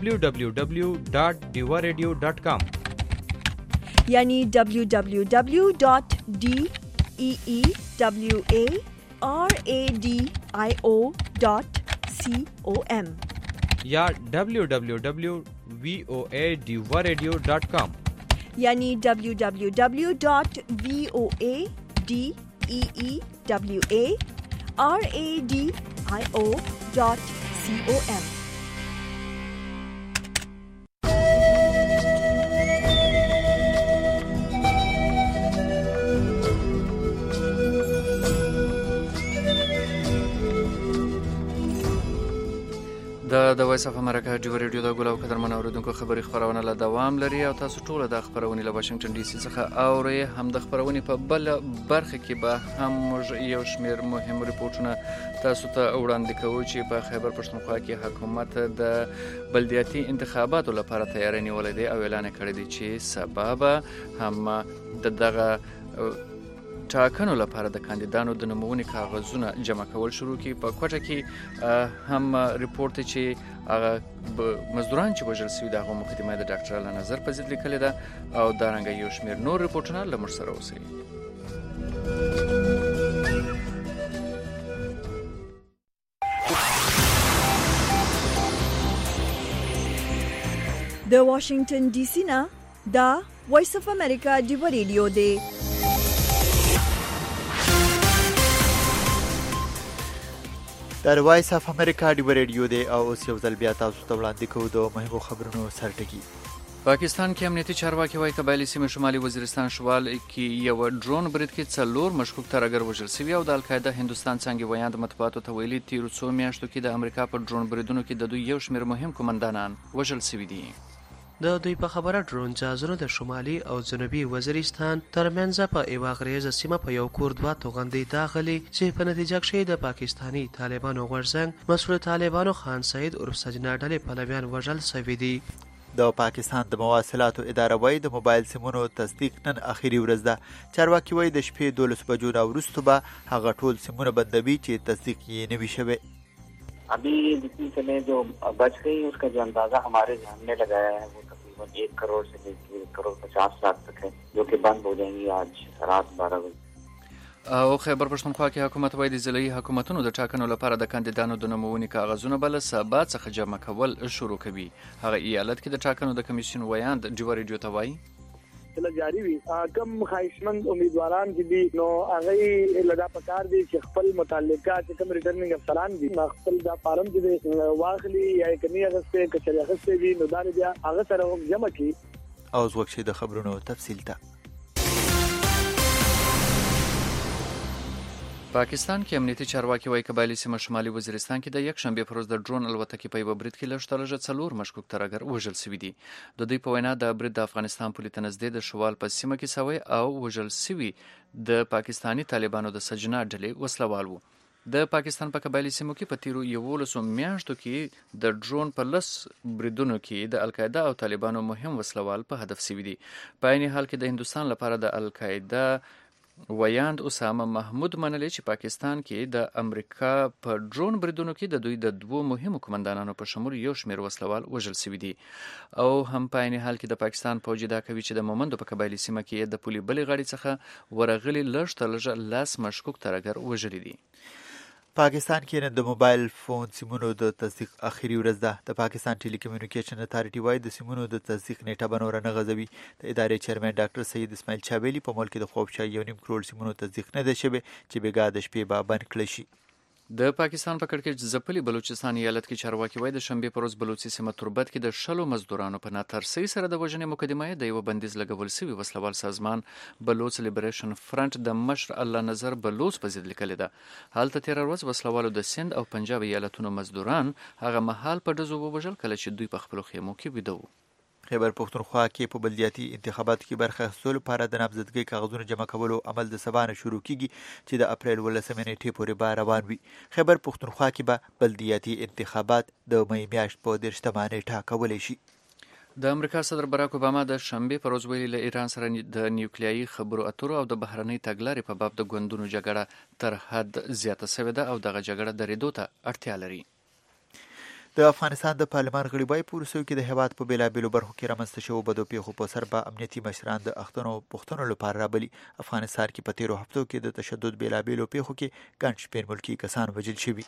www.diwaradio.com یعنی www.deewaradio.com या www.voadiwaradio.com یعنی www.voadeewaradio.com. د وایس اف امریکا ډیو ریډیو د ګلو قدرمن اوریدونکو خبري خبرونه له دوام لري او تاسو ټول د خبرونه له واشنگټن ډي سي څخه اوري. هم د خبرونه په بل برخه کې به هم یو شمیر مهم ریپورتونه تاسو ته وړاندې کوو چې په خیبر پښتونخوا کې حکومت د بلدیاتي انتخاباتو لپاره تیاری نیولې دی او اعلان کړی دی چې سبب هم دغه ټاکنو لپاره د کاندیدانو د نومونې کاغذونه جمع کول شروع کی. په کوټه کې هم ریپورت چې هغه مزدوران چې وژل شوي دغه مقدمه د ډاکټر الله نظر په ضد لیکلې ده او دارنګه یو شمیر نور ریپورتونه له موږ سره اوسئ. د واشنگټن ډي سي نه دا وایس اف امریکا ډیو ریډیو دی. د وایس اف امریکا ډیو ریډیو دی او اوس یو ځل بیا تاسو ته وړاندې کوو د مهمو خبرونو سرټکی. پاکستان کې امنیتي چارواکي وايي قبایلی سیمه شمالي وزیرستان شوال کې یو ډرون برید کې 4 مشکوک ترګر وژل شوی او د القاعده هندستان څنګه ویاند مطبوعاتو ته ویلي تیر څو میاشتو کې د امریکا په ډرون بریدونو کې د دوی یو شمیر مهم کمانډانان وژل شوي دي. د دوی په خبره ډرون جهازونه د شمالي او جنوبي وزیرستان ترمنځ په ایوا غریزه سیمه په یو کور دوه توغندي داخلي چې په نتیجه کې د پاکستانی طالبانو غورځنګ مسؤل طالبانو خان سعید عرف سجنا ډلې پلویان وژل شوي دي. د پاکستان د مواصلاتو اداره وایي د موبایل سیمونو تصدیق نن اخیری ورځ ده. چارواکي وایي د شپې 12 بجو وروسته به هغه ټول سیمونه بندوي چې تصدیق یې نه وي شوی. अभी जितनी समय जो बच गई उसका जो अंदाजा हमारे ध्यान में लगाया है वो तकरीबन 1 करोड़ से लेकर 1,50,00,000 तक है जो कि बंद हो जाएंगी आज रात 12 बजे. او خیبر پښتونخوا کې حکومت وايي د ضلعي حکومتونو د ټاکنو لپاره د کاندیدانو د نومونې کاغذونه بل سبا څخه جمع کول شروع کوي. هغه ایالت کې د ټاکنو د کمیسیون ویاند ډیو ریډیو ته وایي چله جاری وي کم خواهشمند امیدواران چې دي نو هغه لدا پکار دي چې خپل متعلقه چې کوم ریټرنینګ افسران دي خپل دا فارم چې واخلي یا کني هغه کچري هغه وی نو دا بیا هغه سره هم جمع کی. او وګورئ د خبرونو تفصیل ته. پاکستان کې امنیتي چارواکي وايي قبایلی سیمه شمالي وزیرستان کې د یک شنبه پر ورځ د ډرون الوتکې په یو برید کې لږ 4 مشکوک ترګر وژل شوي دي. د دوی په وینا د برید د افغانستان پولیس نږدې د شوال په سیمه کې شوی او وژل شوي د پاکستانی طالبانو د سجنا ډلې وسلوال وو. د پاکستان په قبایلی سیمو کې په تیرو 11 میاشتو کې د ډرون په لس بریدونو کې د القاعده او طالبانو مهم وسلوال په هدف شوي دي. په عین حال کې د هندستان لپاره د القاعده ویاند اسامه محمود منلي چې پاکستان کې د امریکا په ډرون بریدونو کې د دوی د 2 مهمو کمانډانانو په شمول یو شمیر وسلوال وژل شوي دي. او هم په عین حال کې د پاکستان فوج دا کوي چې د مومندو په قبایلی سیمه کې د پولي بلې غړي څخه ورغلي لږ تر لږه 10 مشکوک ترګر وژلي دي. پاکستان کې نن د موبایل فون سیمونو د تصدیق اخیری ورځ ده. د پاکستان ټیلی کمیونیکیشن اتارټي وايي د سیمونو د تصدیق نیټه به نور نه غځوي. د ادارې چیرمن ډاکټر سید اسماعیل چابیلی په ملک د خوب شای 1.5 کروڑ سیمونو تصدیق نه ده شوی چې بیګا د شپې به بند کړي شي. د پاکستان په کړکېچ ځپلي بلوچستان ایالت کې چارواکي وايي د شنبه پر ورځ بلوچي سیمه تربت کې د شلو مزدورانو په ناترسۍ سره د وژنې مقدمه د یو بندیز لګول شوی وسلوال سازمان بلوچ لیبریشن فرنٹ د مشر الله نظر بلوچ په ضد لیکل ده. حالت تیر ورځ وسلوالو د سند او پنجاب ایالتونو مزدوران هغه محل په دزو وژل کله چې دوی په خپل خیمو کې ویده وو. خیبر پښتونخوا کې په بلدیاتي انتخاباتو کې برخه اخیستلو لپاره د نامزدګۍ کاغذونو جمع کولو عمل د سبا نه شروع کیږي چې د اپریل 18 نیټې پورې به روان وي. خیبر پښتونخوا کې به بلدیاتي انتخابات د مې میاشت په 13 نیټه کولای شي. د امریکا صدر باراک اوباما د شنبه پر ورځ ویلي له ایران سره د نیوکلیایي خبرو اترو او د بهرنۍ تګلارې په باب د ګوندونو جګړه تر حد زیاته شوې ده او دغه جګړه درېدو ته اړتیا لري. د افغانستان د پارلمان غړي وايي په وروستیو کې د هېواد په بېلابېلو برخو کې رامنځته شوو بدو پیښو په سر به امنیتي مشران د پوښتنو لپاره رابلي. افغانستان کې په تیرو هفتو کې د تشدد بېلابېلو پیښو کې ګڼ شمېر ملکي کسان وژل شوي.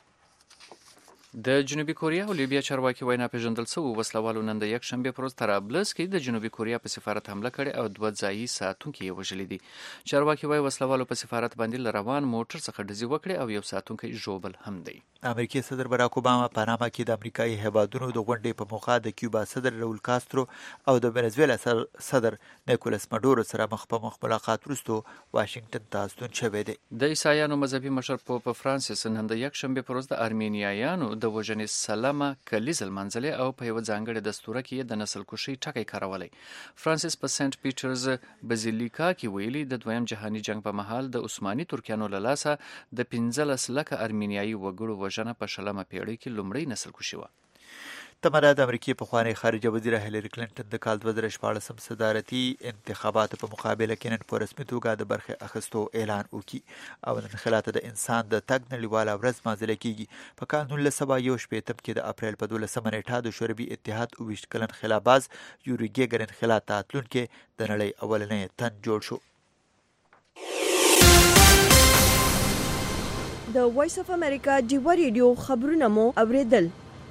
د جنوبي کوریا او لیبیا چارواکي وینا پیژندل شوی وسلوالو نن د یک شنبه پر ورځ طرابلس کې د جنوبي کوریا په سفارت حمله کړې او 2 ځایي ساتونکي یې وژلي دي. چارواکي وایي وسلوالو په سفارت باندې روان موټر څخه ډزې وکړې او یو ساتونکی ژوبل هم دی. امریکایي صدر باراک اوباما پاناما کې د امریکایي هیوادونو د غونډې په موخه د کیوبا صدر راول کاسترو او د وینزویلا صدر نیکولاس ماډورو سره مخ په مخ ملاقات وروسته واشنگټن ته ستون شوی دی. د عیسایانو مذهبي مشر پوپ فرانسیس نن د یک شنبه پر ورځ د ارمینیایانو د وژنې سلمه کلیزه لمانځلې او په یوه ځانګړې دستوره کې یې د نسل کشۍ ټکی کارولی. فرانسیس په سنټ پیټرز بزیلیکا کې ویلي د دویم جهاني جنگ په مهال د عثماني ترکیانو له لاسه د 15 لکه ارمینیایي وګړو وژنه په شلمه پیړۍ کې لومړۍ نسل کشي وه. تمره د امریکای پخوانی خارجه وزیر هیلری کلینټن د کال 2014 صدارتي انتخاباتو په مقابله کې نن په رسمي توګه د برخې اخیستو اعلان وکړي او نن خلات د انسان د تګ نړیواله ورځ مازل کېږي. په کال 1918 کې د اپریل په 12 نیټه د شوروي اتحاد 20 کلن خلاباز یوري ګیګرن خلات تلونکي د نړۍ اولنې تن جوړ شو. د وایس اف امریکا ډیو ریډیو خبرونه مو اوریدل.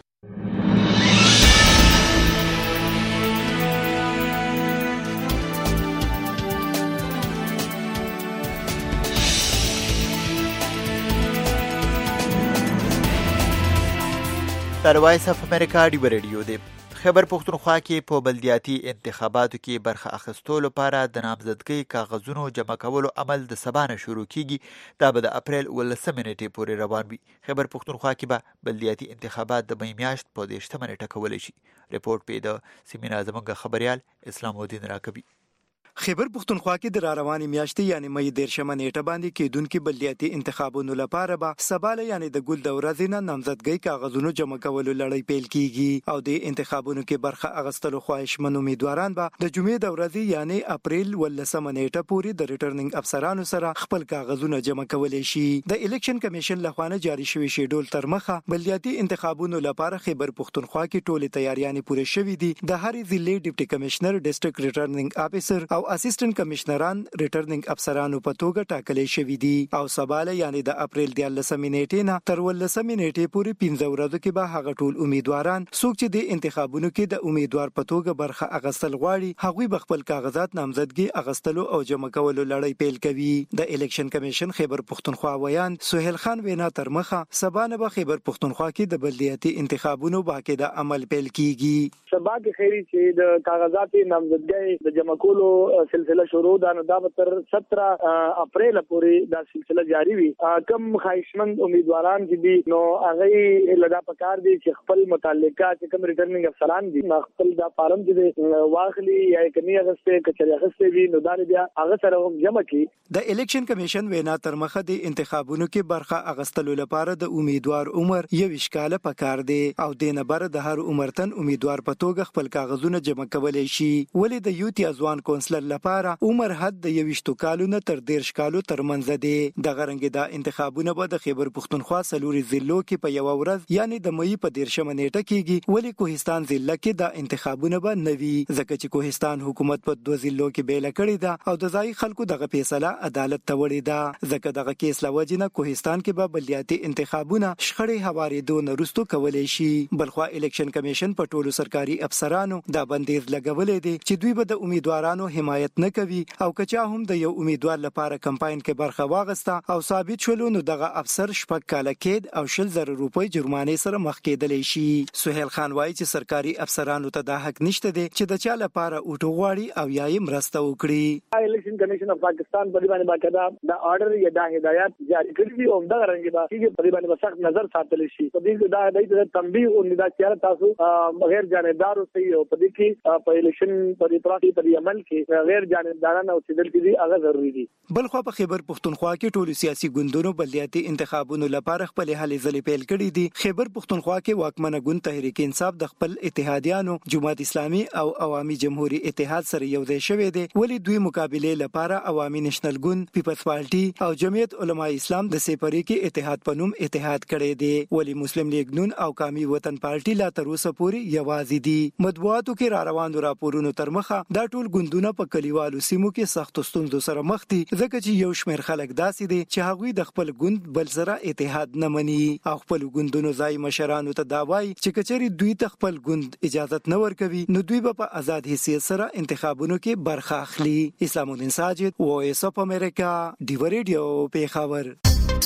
در وایس اف امریکا ډیو ریډیو دی. خیبر پختونخوا کې په بلدیاتي انتخاباتو کې برخه اخیستو لپاره د نامزدګۍ کاغذونو جمع کولو عمل د سبا نه شروع کیږي. دا به د اپریل 19 نیټې پورې روان وي. خیبر پختونخوا کې به بلدیاتي انتخابات د مې میاشت په 18 نیټه کولی شي. ریپورت په د سیمینار زمونږ خبريال اسلام الدین راکبي. خیبر پختونخوا کې د راروانې میاشتې یعنی مې 13 نیټه باندې کېدونکو بلدیاتي انتخابونو لپاره به سباله یعنی د ګل د ورځې نه نامزدګۍ کاغذونو جمع کولو لړۍ پیل کیږي او د انتخابونو کې برخه اخیستلو خواهشمن امیدواران به د جمعې د ورځې یعنی اپریل 19 نیټه پورې د ریټرنینګ افسرانو سره خپل کاغذونه جمع کولی شي. د الیکشن کمیشن لخوا جاری شوی شیډول تر مخه بلدیاتي انتخابونو لپاره خیبر پختونخوا کې ټولې تیاریانې پوره شوې دي. د هرې ضلع ډیپټي کمشنر ډیسټریکټ ریټرنینګ افیسر او اسسټنټ کمشنران ریټرنینګ افسرانو په توګه ټاکلې شوې دي او سباله یعنی د اپریل 13 نیټې نه تر 19 نیټې پورې 15 ورځې کې به هغه ټول امیدواران څوک چې د انتخابونو کې د امیدوار په توګه برخه اخیستل غواړي هغوی به خپل کاغذات نامزدګي اخیستلو او جمع کولو لړۍ پیل کوي. د الیکشن کمیشن خیبر پختونخوا ویان سہیل خان وینا تر مخه سبا نه به خیبر پختونخوا کې د بلدیاتي انتخابونو باقاعده عمل پیل کیږي. سبا کې خیری چې د کاغذات نامزدګۍ د جمع کولو سلسله شروع ده نو دا تر 17 اپریل پورې دا سلسله جاری وي. کم خواهشمند امیدواران چې دي نو هغه لدا پکار دي چې خپل متعلقه چې کوم ریټرنینګ افسران دي خپل دا فارم چې واخلي یا کني اغسته کچري اغسته وي نو دا بیا هغه سره هم جمع کی. د الیکشن کمیشن وینا تر مخه د انتخابونو کې برخه اغستلو لپاره د امیدوار عمر 20 کاله پکار دی او د نبر د هر عمرتن امیدوار په توګه خپل کاغذونه جمع کولای شي. ولې د یوت یا ځوان کونسلر لپاره عمر حد د 20 کالو نه تر 13 کالو ترمنځ دی. د غرنګ د انتخابونه به د خیبر پختونخوا سلوري ضلعو کې په یو ورځ یعنی د مې په 13 نیټه کېږي. ولې کوهستان ضلع کې د انتخابونه به نوي ځکه چې کوهستان حکومت په 2 ضلعو کې بیل کړی دا او د ځای خلکو دغه فیصله عدالت ته وړي دا ځکه دغه کیس لوجنه کوهستان کې به بلدیاتي انتخابونه شخړې هوارې دو نرستو کولای شي. بلخوا الیکشن کمیشن په ټولو سرکاري افسرانو دا بندیز لګولې دي چې دوی به د امیدوارانو حمایت نه کوي او کچا هم د یو امیدوار لپاره کمپاین کې برخه واغسته او ثابت شول نو دغه افسر شپږ کاله کېد او 100,000 روپۍ جرمانه سره مخ کېدلی شي. سہیل خان وایي چې سرکاري افسرانو ته دا حق نشته دي چې د چا لپاره اوټو غواړي او یا یې مرسته وکړي. الیکشن کمیشن اف پاکستان په باندې باقاعده د آرډر یا د هدایت جاری کړی دي او دا رنګ به چې په باندې سخت نظر ساتل شي. په دې دا د تنبیه او ندا چې تاسو بغیر جانبدار اوسئ او په دې کې په الیکشن په پراخي په عمل کې غیر جانبدارانه اوسېدل کې هغه ضروري دي. بلخوا په خیبر پختونخوا کې ټولو سیاسي ګوندونو بلدیاتي انتخابونو لپاره خپل هلې ځلې پیل کړي دي. خیبر پختونخوا کې واکمنه ګوند تحریک انصاف د خپل اتحادیانو جماعت اسلامي او عوامي جمهوریت اتحاد سره یو ځای شوی دی. ولې دوی مقابله لپاره عوامي نېشنل ګوند پیپلز پارټي او جمعیت علماء اسلام د سپری کې اتحاد پنوم اتحاد کړي دي. ولې مسلم لیگ نون او قومي وطن پارټي لا تر اوسه پورې یوازې دي. مطبوعاتو کې را روانو راپورونو تر مخه دا ټول ګوندونه په کلیوالو سیمو کې سخت ستونزو سره مخ دي ځکه چې یو شمېر خلک داسې دي چې هغوی د خپل ګوند بل سره اتحاد نه مني او خپل ګوندونو ځای مشرانو ته دا وایي چې کچري دوی ته خپل ګوند اجازه نه ورکوي نو دوی به په آزاد حیثیت سره انتخابونو کې برخه اخلي. اسلام الدین ساجد وایس اف امریکا ډیو ریډیو پیښور.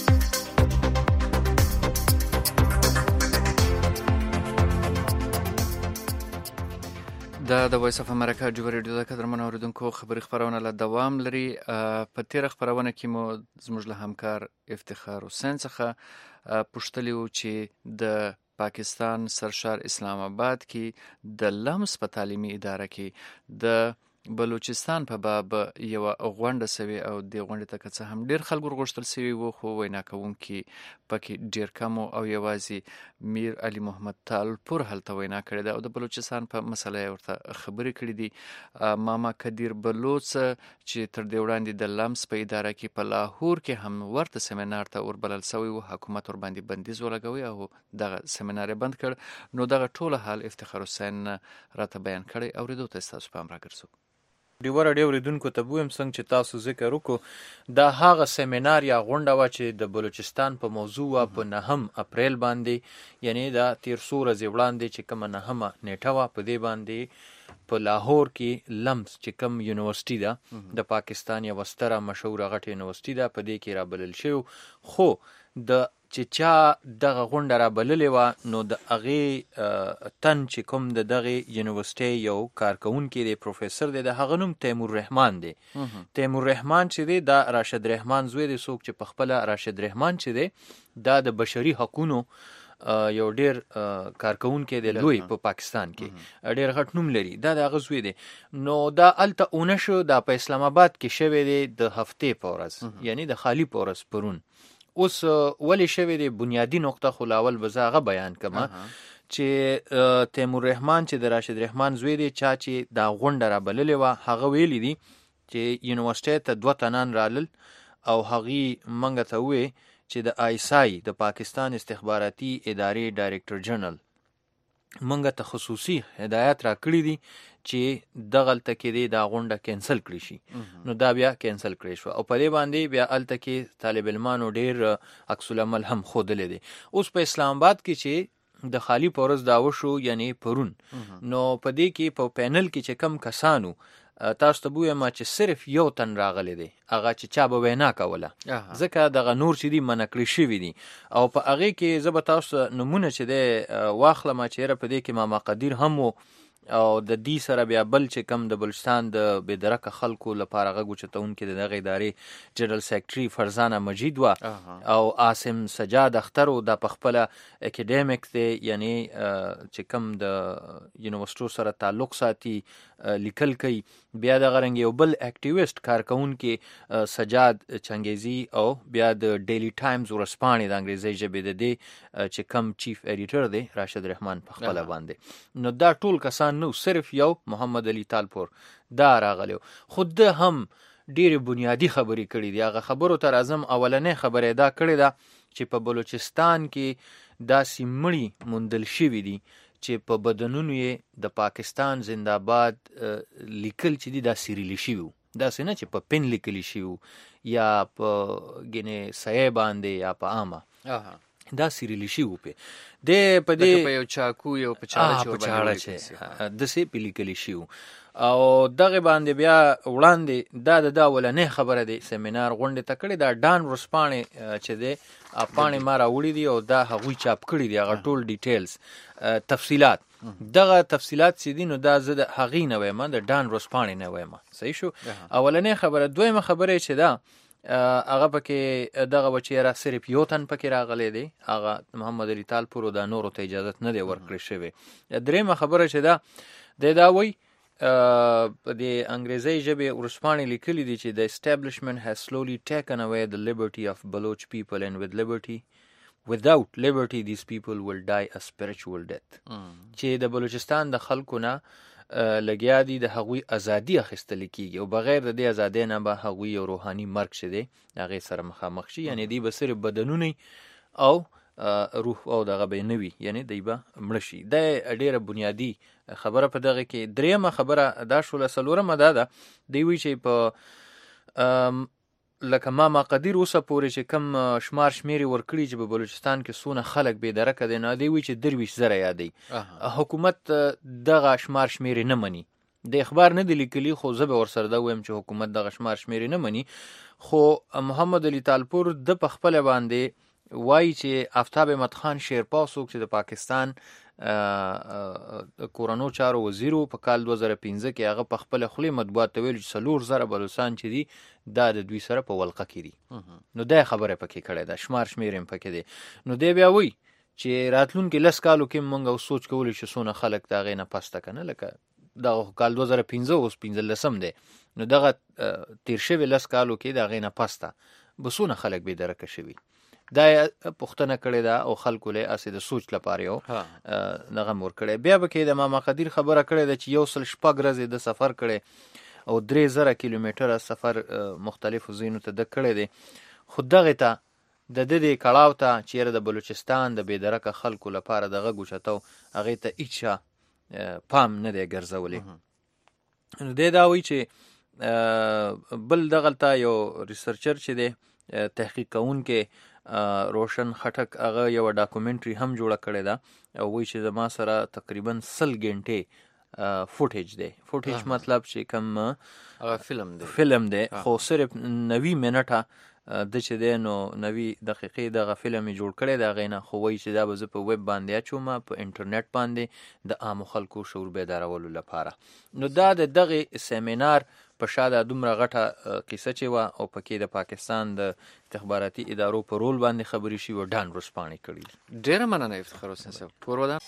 د وایس اف امریکا ډیو ریډیو د قدرمن اوریدونکو خبري خبرونه له دوام لري. په تیر خبرونه کې مو زموږ له همکار افتخار حسین څخه پوښتلی و چې د پاکستان سرشار اسلام آباد کې د لمس په تعلیمي اداره کې د بلوچستان په باب یو غونډه سوي او د غونډې ته که هم ډیر خلک ورغوښتل سوي وو، خو وینا کوونکي پکې ډیر کم او یوازې میر علي محمد تالپور هلته وینا کړې ده او د بلوچستان په مسله یې ورته خبرې کړې دي. ماما کدیر بلوچ چې تر دې وړاندې د لمس په اداره کې په لاهور کې هم ورته سیمینار ته وربلل سوی و، حکومت ورباندې بندیز ولګوي او دغه سیمینار یې بند کړ. نو دغه ټوله حال افتخار حسین راته بیان کړی، اورېدو ته ستاسو پام راګرځو. ډیوه راډیو اوریدونکو ته بویم څنګه چې تاسو ذکر وکړو دا هغه سیمینار یا غونډه وه چې د بلوچستان په موضوع وه په 9 اپریل باندې، یعنی دا تیر څو ورځې وړاندې چې کومه 9مه نیټه وه په دې باندې په لاهور کې لمس چې کوم یونیورسټي ده د پاکستان یوه ستره مشهوره غټه یونیورسټي ده په دې کې رابلل شوی، خو د چې چا دغه غونډه را بللې وه نو د هغې تن چې کوم د دغې یونیورسټۍ یو کارکوونکی دی، پروفیسر دی، د هغه نوم تیمور رحمان دی. تیمور رحمان چې دی دا راشد رحمان زوی دی، څوک چې په خپله راشد رحمان چې دی دا د بشري حقونو یو ډیر کارکوونکی دی لوی په پاکستان کې، ډیر غټ نوم لري، دا د هغه زوی دی. نو دا هلته اونه شو، دا په اسلام آباد کې شوی دی د هفتې په ورځ، یعنی د خالی په ورځ پرون. اوس ولې شوی دی بنیادی نقطه خو لاول به زه هغه بیان کړم چې تیمور رحمان چې د راشد رحمان زوی دی، چا چې دا غونډه را بللې وه هغه ویلي دي چې یونیورسټۍ ته 2 تنان رالل او هغې موږ ته ووی چې د آیسای د پاکستان استخباراتي ادارې ډایرکټر جنرال موږ ته خصوصي هدایت را کړي دي چې دغلته کې دی دا غونډه کینسل کړی شي. نو دا بیا کینسل کړی شو او په دې باندې بیا هلته کې طالب علمانو ډیر عکس العمل هم ښودلی دی. اوس په اسلام آباد کې چې د خالی په ورځ دا وشو یعنی پرون، نو په دې کې په پینل کې چې کم کسانو تاسو ته بویم چې صرف یو تن راغلی دی، هغه چې چا به وینا کوله، ځکه دغه نور چې دي منع کړي شوي دي. او په هغې کې زه به تاسو نمونه چې دی واخلم چې یاره په دې کې ماما قدیر هم و او د دې سره بیا بل چې کم د بلوچستان د بېدرکه خلکو لپاره غږ اوچتونکي د دغه ادارې جنرال سیکرټري فرزانه مجید وه او عاصم سجاد اختر و، دا په خپله اکیډیمک دی، یعنی چې کم د یونیورسټو سره تعلق ساتي، لیکل کوي. بیا دغه رنګ یو بل اکټیویسټ کارکوونکي سجاد چنګیزي او بیا د ډیلی ټایمز ورځپاڼې د انګریزي ژبې د دې چې کم چیف ایډیټر دی راشد رحمان په خپله باندې. نو دا ټول کسان نو، صرف یو محمد علي تالپور دا راغلی، خو ده هم ډېرې بنیادي خبرې کړي دي. هغه خبرو ته راځم، اولنۍ خبره دا کړې ده چې په بلوچستان کې داسې مړي موندل شوي دي چې په بدنونو یې د پاکستان زنده‌باد لیکل چې دي دا سیریلی شوي وو، داسې نه چې په پن لیکلی شوي وو یا په ګنې سایې باندې یا په عامه، دا سیریلی شوي وو د په دې په یو چاکو یو په چاړه چې داسې په لیکلی شوي وو. او دغه باندې بیا وړاندې دا د اولنۍ خبره دی سیمینار غونډې ته کړې، دا ډان ورځپاڼې چې دی پاڼې ما راوړي دي او دا هغوی چاپ کړي دي، هغه ټول ډیټیلز تفصیلات، دغه تفصیلات چې دي نو دا زه د هغې نه ویم، د ډان ورځپاڼې نه ویم. صحیح شو. اولنۍ خبره. دویمه خبره چې ده هغه پکې دغه و چې یاره صرف یو تن پکې راغلی دی، هغه محمد علي تالپور، دا نورو ته اجازت نه دی ورکړی شوی. درېیمه خبره چې ده دا وایي په د انګریزي ژبې ورځپاڼې لیکلي دي چې the establishment has slowly taken away the liberty of Baloch people and without liberty these people will die a spiritual death. چې د بلوچستان د خلکو نه لګیا دي د هغوی ازادي اخیستل کیږي او بغیر د دې ازادۍ نه به هغوی یو روحاني مرګ چې دی هغې سره مخامخ شي، یعنی دی به صرف بدنونه او روح او دغه به نه وي، یعنی دی به مړه شي. دا ډېره بنیادي خبره په دغه کې. درېیمه خبره دا شوله. څلورمه دا ده دی وایي چې په لکه ماما قدیر اوسه پورې چې کم شمار شمیرې ورکړي چې په بلوچستان کې څونه خلک بې درکه دی، نو دی وایي چې 23,000 یادوي. حکومت دغه شمار شمیرې نه مني، د اخبار نه دی لیکلي، خو زه به ورسره دا ویم چې حکومت دغه شمار شمیرې نه مني. خو محمد علي تالپور د په خپله باندې وایي چې آفتاب احمد خان شیرپا څوک چې د پاکستان کورنو چارو وزیرو په کال 2015 کې هغه په خپله خولې مطبوعات ته ویل چې 4,000 بلوچستان چې دي دا د دوی سره په ولقه کې دي. نو دا خبره پکې کړې ده، شمار شمیر هم پکې دی. نو دی بیا وایي چې راتلونکي 10 کالو کې موږ او سوچ کولی شو څونه خلک د هغې نه پسته که نه، لکه دغه کال 2015 اوس 15 دی، نو دغه تیر شوي 10 کالو کې د هغې نه پسته به څونه خلک بېدرکه شوي. دا یې پوښتنه کړې ده او خلکو له اسې د سوچ لپاره یو دغه مور کړی. بیا به کې د ماما قدیر خبره کړې ده چې 106 ورځې د سفر کړی او 3000 کیلومتره سفر مختلفو ځایونو ته د کړی دی، خو دغې ته د دې کړاو ته چیرې د بلوچستان د بېدرکه خلکو لپاره د غږ اوچتو هغې ته هېچا پام نه دی ګرځولی. نو دی دا وایي چې بل دغلته یو ریسرچر چې دی تحقیق کوونکی روشن خټک هغه یو ډاکومنټري هم جوړه کړې ده او وایي چې زما سره تقریبا 100 غنټې فوټیج دی. فوټیج مطلب چې کوم فلم دی خو صرف 90 منټه د چې دی نو 90 دقیقې دغه فلم یې جوړ کړی د هغې نه، خو وایي چې دا به زه په ویب باندې اچوم په انټرنیټ باندې د عامو خلکو شعور بیدارولو لپاره. نو دا د دغې سیمینار په شا د دومره غټه کیسه چې وه او پکې د پاکستان د استخباراتي ادارو په رول باندې خبرې شوي او ډان ورسپاڼې کړي. ډېره مننه افتخار حسین صاحب. پور وده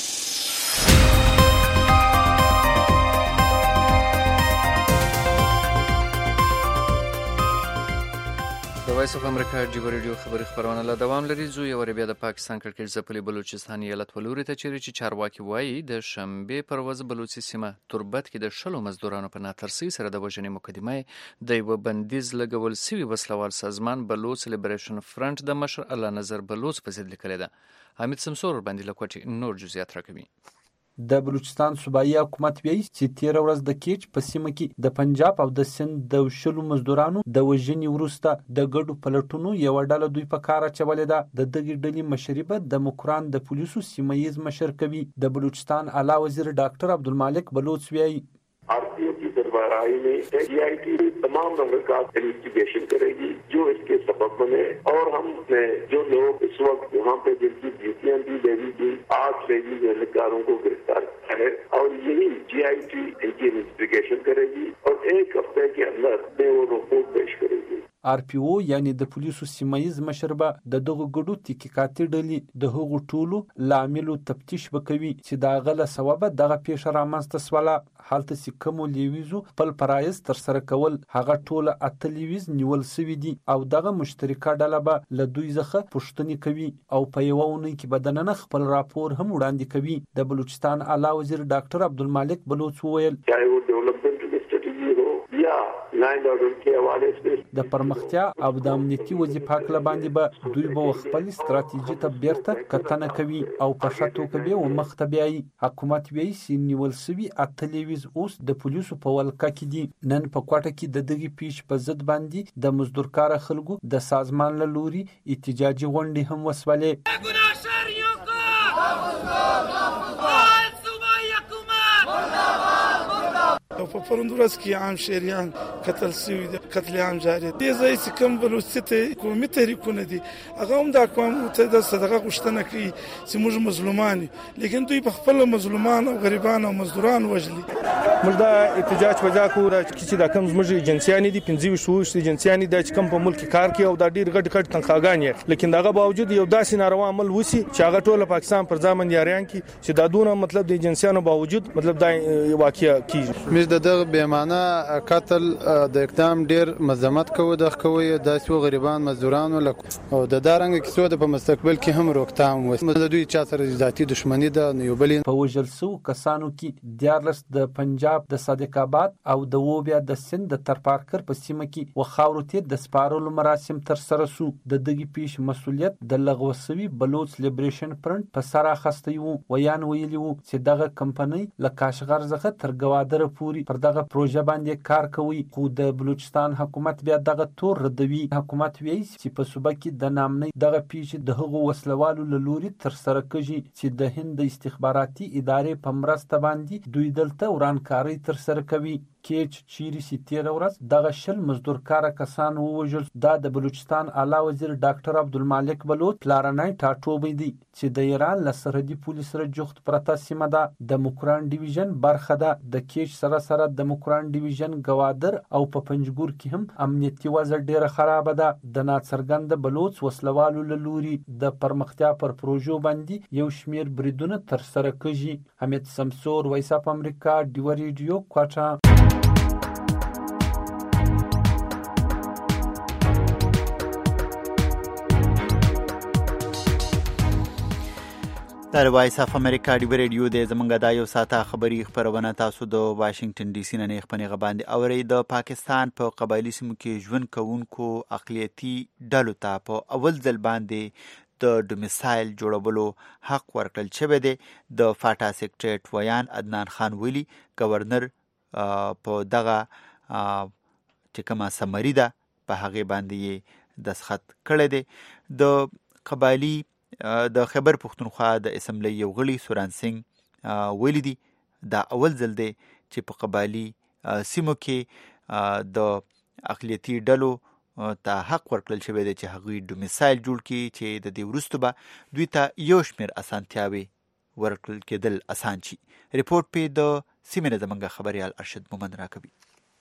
د وایس اف امریکا جیبو ریډیو خبري خپرونه لا دوام لري. زو یو بیا د پاکستان کرکټ ځپلي بلوچستان ایالت ولوري ته چیرې چې چارواکي وایي د شنبې پر ورځ بلوچي سیمه تربت کې د 60 مزدورانو په ناترسۍ سره د وژنې مقدمه د یوه بندیز لګول سوي وسلوال سازمان بلوچ لیبریشن فرنټ د مشر الله نظر بلوچ په ضد لیکلې ده. حمید سمسور باندې له کوټې نور جزئیات راکوي. د بلوچستان صوبایي حکومت وایي چې 13 ورځ د کیچ په سیمه کې د پنجاب او د سند د 60 مزدورانو د وژنې وروسته د ګډو پلټونو یو ډله دوی په کار اچولې ده. د دغې ډلې مشري به د مکران د پولیسو سیمه ییز مشر کوي. د بلوچستان اعلی وزیر ډاکټر عبدالمالک بلوچ وایي RTO की सरबराही में AIT तमाम रंग का इन्वेस्टिगेशन करेगी जो इसके सबब बने और हम जो लोग इस वक्त यहाँ पे जिनकी ड्यूटियां दी गई थी आज से ही एहलकारों को गिरफ्तार किया है और यही GIT इनकी इन्वेस्टिगेशन करेगी और 1 हफ्ते के अंदर वो रिपोर्ट पेश करेगी. RPO یعنی د پولیسو سیمایز مشر به د دغه ګډو تحقیقاتي ډلې د هغو ټولو لاملو تفتیش وکوي چې د هغه له سببه دغه پیښه رامنځته سوله. هلته چې کومو لیویزو خپل فرایض ترسره کول هغه ټوله 8 لیویز نیول سوي دي او دغه مشترکه ډله به له دوی څخه پوښتنې کوي او په یوه اونۍ کې به دننه خپل راپور هم وړاندې کوي. د بلوچستان اعلی وزیر ډاکټر عبدالمالک بلوچ وویل د پرمختیا او د امنیتي وظیفه کله باندې به دوی به خپل ستراتیژي ته بیرته کتنه کوي او په شاتو کوي او مخ ته بیاي. حکومت وایي چې نیول سوي 8 لیویز اوس د پولیسو په ولکه کې دي. نن په کوټه کې د دغې پیښ په ضد باندې د مزدورکار خلکو د سازمان له لوري احتجاجي غونډې هم وسولې. په پروندورس کې عام شهريان قتل شوي دي، قتل عام جاري دي. ځای چې کوم بلوچستان ته قومي تحریکونه دي هغه هم د اقوام متحده صدقه غوښتنه کوي چې موږ مظلومان یو، لیکن دوی په خپل مظلومان او غریبان او مزدوران وژلي. موږ دا احتجاج وجا کوو چې دا کوم زموږ ایجنسیان دي 15 ایجنسیان دي چې کوم په ملک کار کوي او دا ډیر غټ تنخواګان یې، لیکن دغه باوجود یو داسې ناروا عمل وسی چې هغه ټول پاکستان پر ځامن یاریان کی چې دا دونه مطلب د ایجنسیانو باوجود مطلب دا واقعیا کیږي. دغه بیمانه قتل د اقدام ډیر مذمت کوي د خوي د سو غریبان مزدورانو او د دارنګ کیسو د په مستقبل کې هم روکتام وسه د دوی چا سره ذاتی دښمنی د نیوبلین. په وژل سو کسانو کې 14 د پنجاب د صادق آباد او د ووبیا د سند د ترپارکر په سیمه کې وخاورو ته د سپارلو مراسم تر سره سو. د دغې پیښ مسولیت د لغوسوي بلوچ لیبریشن فرنټ په سر اخسته یو ویان ویلی وو چې دغه کمپنۍ له کاشغر څخه تر ګوادره پوري پر دغه پروژه باندې کار کوي، خو د بلوچستان حکومت بیا دغه تور ردوي. حکومت وایي چې په صوبه کې د نامنۍ دغه پیښې د هغو وسلوالو له لوري تر سره کېږي چې د هند د استخباراتي ادارې په مرسته باندې دوی دلته ورانکاري تر سره کوي. کیچ چیرې سي تیره ورځ دغه 10 مزدور کاره کسان ووژل. دا د بلوچستان اعلی وزیر ډاکټر عبدالمالک بلوچ پلارنی ټاټوبی دی چې د ایران له سرحدي پولیس سره جوخت پرته سیمه ده. د موکران ډیویژن برخه ده. د کیچ سره د موکران ډیویژن ګوادر او په پنجګور کې هم امنیتي وضع ډیره خرابه ده. د ناڅرګنده بلوچ وسلوالو له لوري د پرمختیا پر پروژو باندې یو شمیر بریدونه ترسره کیږي. حمید سمسور، وایس اف امریکا، ډیو ریډیو، کوټه. در وایس اف امریکا ډیو ریډیو د زمونږ د یو ساعته خبری خبرونه تاسو د واشنگټن ډي سي نه خبرونه باندې اوري. د پاکستان په قبایلی سیمو کې ژوند کوونکو اقلیتي ډلو ته په اول ځل باندې د ډومیسایل جوړولو حق ورکړل شوی دی. د فاټا سیکریټریټ ویان عدنان خان ویلي گورنر په دغه چې کومه سمری ده په هغه باندې دستخط کړی دی. د قبایلی د خیبر پختونخوا د اسمبلی یو غړي سوران سنگ ویلي دي دا اول ځل دی چې په قبایلی سیمو کې د اقلیتي ډلو ته حق ورکړل شوی دی چې هغوی ډومیسایل جوړ کړي چې د دې وروسته به دوی ته یو شمېر اسانتیاوې ورکړل کېدل اسان شي. ریپورټ پې د سیمې نه زموږ خبریال ارشد مومند راکوي.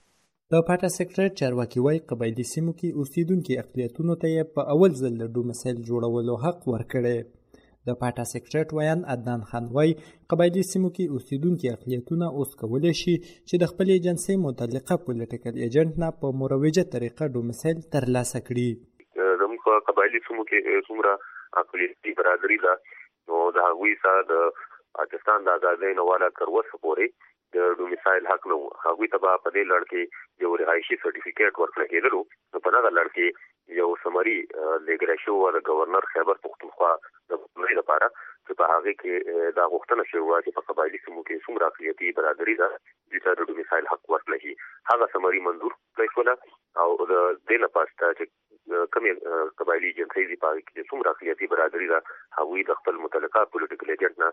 د پاټا سیکریټریټ چارواکي وایي قبایلي سیمو کې اوسیدونکي اقلیتونو ته یې په اول ځل د ډومیسایل جوړولو حق ورکړی. د پاټا سیکریټریټ ویان عدنان خان وایي قبایلي سیمو کې اوسیدونکي اقلیتونه اوس کولی شي چې د خپلې ایجنسۍ متعلقه پولیټیکل ایجنټ نه په مروجه طریقه ډومیسایل ترلاسه کړي. زموږ په قبایلي سیمو کې څومره اقلیتي برادري ده نو د هغوی سره د پاکستان د ازادۍ نه والا تر اوسه پورې د ډومیسایل حق نه و. هغوی ته به په دې لړ کې یو رهایشي سرټیفیکیټ ورکړل کېدلو. نو په دغه لړ کې یو سمري لیږلی شوی د گورنر خیبر پختونخوا د بمرۍ لپاره چې په هغې کې دا غوښتنه شوې وه چې په قبایلي سیمو کې څومره اقلیتي برادري ده دوی ته د ډومیسایل حق ورکړل شي. هغه سمري منظور کړی شوله او د دې نه پاسته چې کومې قبایلي ایجنسۍ دي په هغې کې چې څومره اقلیتي برادري ده هغوی د خپل متعلقه پولیټیکل ایجنټ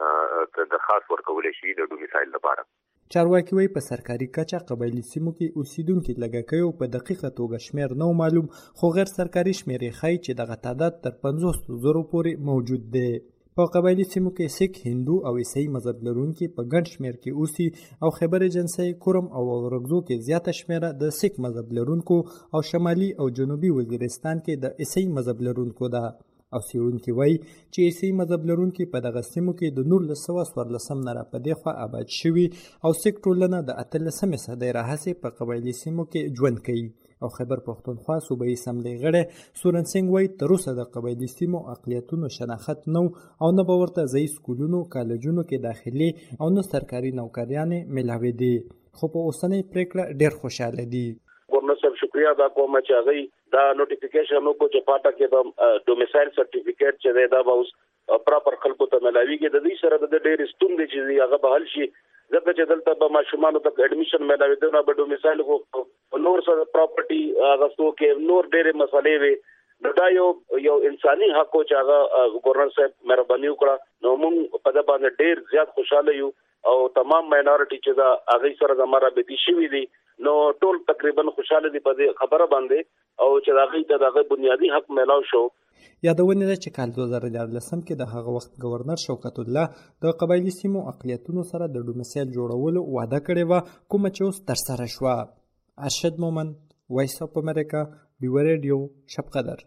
نه درخواست ورکولی شي د ډومیسایل لپاره. چارواکي وایي په سرکاري کچه قبایلي سیمو کې اوسیدونکي لږکیو په دقیقه توګه شمیر نه معلوم خو غیر سرکاري شمیر یې ښایي چې دغه تعداد تر 50,000 پورې موجود دی. په قبایلي سیمو کې سیک، هندو او عیسائی مذهب لرونکي په ګڼ شمیر کې اوسي او خیبر ایجنسۍ، کورم او اورګزو کې زیاته شمیره د سیک مذهب لرونکو او شمالي او جنوبي وزیرستان کې د عیسائی مذهب لرونکو ده. او څېړونکي وایي چې عیسائی مذهب لرونکي په دغه سیمو کې د 1914 نه راپدې خوا آباد شوي او سیک ټولنه د 18مې صدۍ راهیسې په قبایلي سیمو کې ژوند کوي. او خیبر پختونخوا صوبایي اسمبلی غړی سورن سنگ وایي تر اوسه د قبایلي سیمو اقلیتونو شناخت نه او نه به ورته ځایي سکولونو کالجونو کې داخلي او نه سرکاري نوکریانې میلاوې دي. خو په اوسنۍ پریکړه ډېر خوشحاله دي. گورنر صاحب شکریہ ادا کوم چې هغوی دا نوټیفیکیشن وکړو چې پاټا کې به ډومیسایل سرټیفیکیټ چې دی دا به اوس پراپر خلکو ته میلاویږي. د دې سره د ډېرې ستونزې چې دي هغه به حل شي ځکه چې دلته به ماشومانو ته اډمیشن میلاوېده نو به ډومیسایل خو نور سره پراپرټي اغستو کې نور ډېرې مسلې وي. نو دا یو انساني حق و چې هغه گورنر صاحب مهرباني وکړه. نو موږ په دې باندې ډېر زیات خوشحاله یو او تمام ماینورټي چې دا هغوی سره زما رابطې شوي دي نو ټول تقریبا خوشاله دي په دې خبره باندې او چې هغوی ته د هغه بنیادي حق میلاو شو. یادونه ده چې کال 2014 کې د هغه وخت گورنر شوکت الله د قبایلي سیمو اقلیتونو سره د ډومیسایل جوړولو وعده کړې وه کومه چې اوس ترسره شوه. ارشد مومند، وایس اف امریکا، ډیو ریډیو، شب قدر.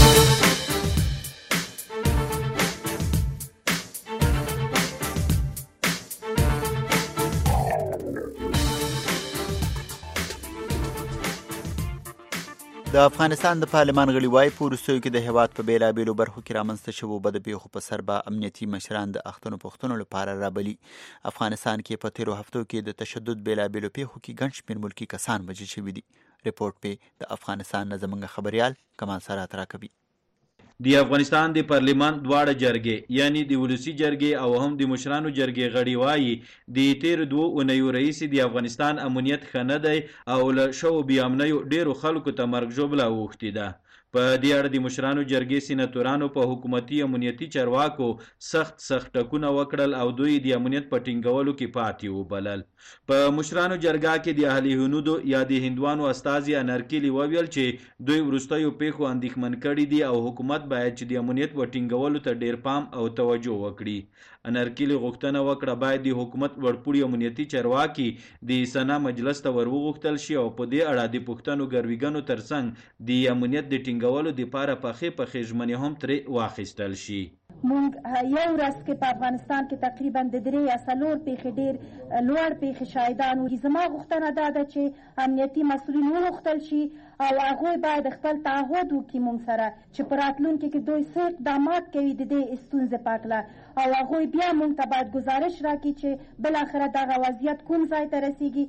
د افغانستان د پارلمان غړي وایي په وروستیو کې د هېواد په بېلابېلو برخو کې رامنځته شوو بدو پیښو په سر به امنیتي مشران د اختنو پوښتنو لپاره رابلي. افغانستان کې په تېرو هفتو کې د تشدد بېلابېلو پیښو کې ګڼ شمېر ملکي کسان وژل شوي دي. ریپورټ پې د افغانستان نه زموږ خبریال کمال سرات راکوي. د افغانستان د پارلمان دواړه جرګې یعنی د ولسی جرګې او هم د مشرانو جرګې غړي وایي د تیر 2 اونیو رئیس د افغانستان امنیت ښه نه دی او له شو بیا امنیو ډیرو خلکو ته مرګ ژوبله اوښتې ده. په دې اړه د مشرانو جرګې سیناتورانو په حکومتي امنیتي چارواکو سخت ټکونه وکړل او دوی د امنیت په ټینګولو کې پاتې وبلل. په مشرانو جرګه کې د اهل هنودو یا د هندوانو استازي انارکیلي وویل چې دوی وروستیو پیښو اندېښمن کړي دي او حکومت باید چې د امنیت په ټینګولو ته ډیر پام او توجه وکړي. انارکیلي غوښتنه وکړه باید د حکومت وړپوړي امنیتي چارواکي د سنا مجلس ته وروغوښتل شي او په دې اړه د پښتنو ګرویګانو ترڅنګ د امنیت د ټینګولو لپاره پخې ژمنې هم ترې واخیستل شي. مونږ یو ورځ کې په افغانستان کې تقریبا د 3 یا 4 پیښې ډیر لوړ پیښې شاهدان وو. زما غوښتنه دا ده چې امنیتي مسؤلین وغوښتل شي او هغوی باید خپل تعهد وکړي مونږ سره چې په راتلونکي کې دوی څه اقدامات کوي د دې ستونزې په هکله او هغوی بیا مونږ ته باید ګزارش راکړي چې بالاخره دغه وضعیت کوم ځای ته رسیږي.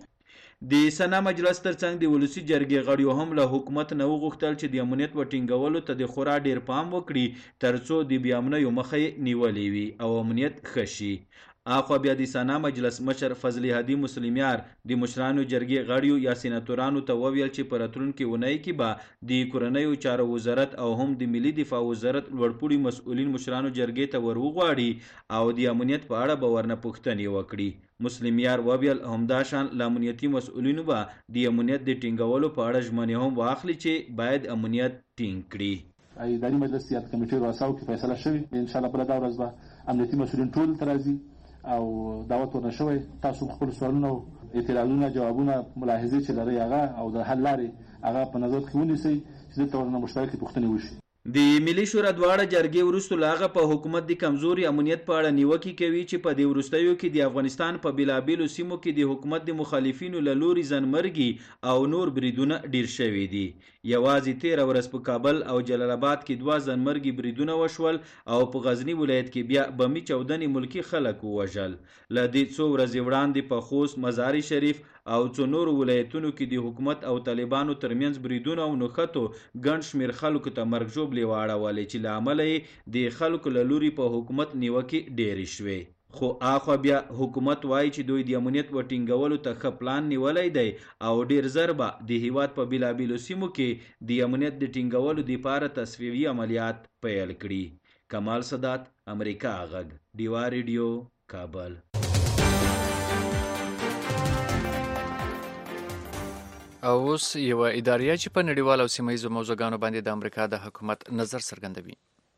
د سنا مجلس ترڅنګ د ولسی جرګې غړیو هم له حکومت نه وغوښتل چې د امنیت په ټینګولو ته د خورا ډیر پام وکړي ترڅو د بې امنیو مخه نیولې وي او امنیت ښه شي. اخوا بیا د سنا مجلس مشر فضل هادي مسلمیار د مشرانو جرګې غړیو یا سیناتورانو ته وویل چې په راتلونکي اونۍ کې به د کورنیو چارو وزارت او هم د ملي دفاع وزارت لوړپوړي مسؤلین مشرانو جرګې ته وروغواړي او د امنیت په اړه به ورنه پوښتنې وکړي. مسلمیار وویل همداشان له امنیتي مسؤلینو به د امنیت د ټینګولو په اړه ژمنې هم واخلي چې باید امنیت ټینګ کړي. اداري مجلس سیاست کمیټې رؤساو کې فیصله شوې ان شاء الله بل دا ورځ به امنیتي مسؤلین ټول ترازی او دعوت ورنه شوی. تاسو خپل سوالونه او اعتراضونه جوابونه ملاحظې چې لري هغه او د حل لارې هغه په نظر کې ونیسئ چې دلته ورنه مشترکې پوښتنې وشي. د ملي شورا دواړه جرګې وروسته لاغه په حکومت د کمزوري امنیت په اړه نیوکې کوي چې په دې وروستیو کې د افغانستان په بلابلو سیمو کې د حکومت د مخالفینو له لوري ځانمرګي او نور بریدونه ډیر شوي دي. یوازې 13 ورځ په کابل او جلال آباد کې 2 ځانمرګي بریدونه وشول او په غزنی ولایت کې بیا بمي 14 ملکی خلک ووژل. له دې څو ورځې وړاندې په خوست، مزار شریف او څو نور ولایتونو کې د حکومت او طالبانو ترمنځ بریدونه او نښتو ګڼ شمېر خلکو ته مرګ ژوبلې واړولې چې له امله یې د خلکو له لوري په حکومت نیوکې ډېرې شوې. خو اخوا بیا حکومت وایي چې دوی د امنیت و ټینګولو ته ښه پلان نیولی دی او ډیر ژر به د هیواد په بېلابېلو سیمو کې د امنیت د ټینګولو دپاره تصفیوي عملیات پیل کړي. کمال سادات، امریکا غږ، ډیوا ریډیو، کابل. او اوس یوه اداریه چې په نړیوالو او سیمه ییزو موضوعګانو باندې د امریکا د حکومت نظر څرګندوي.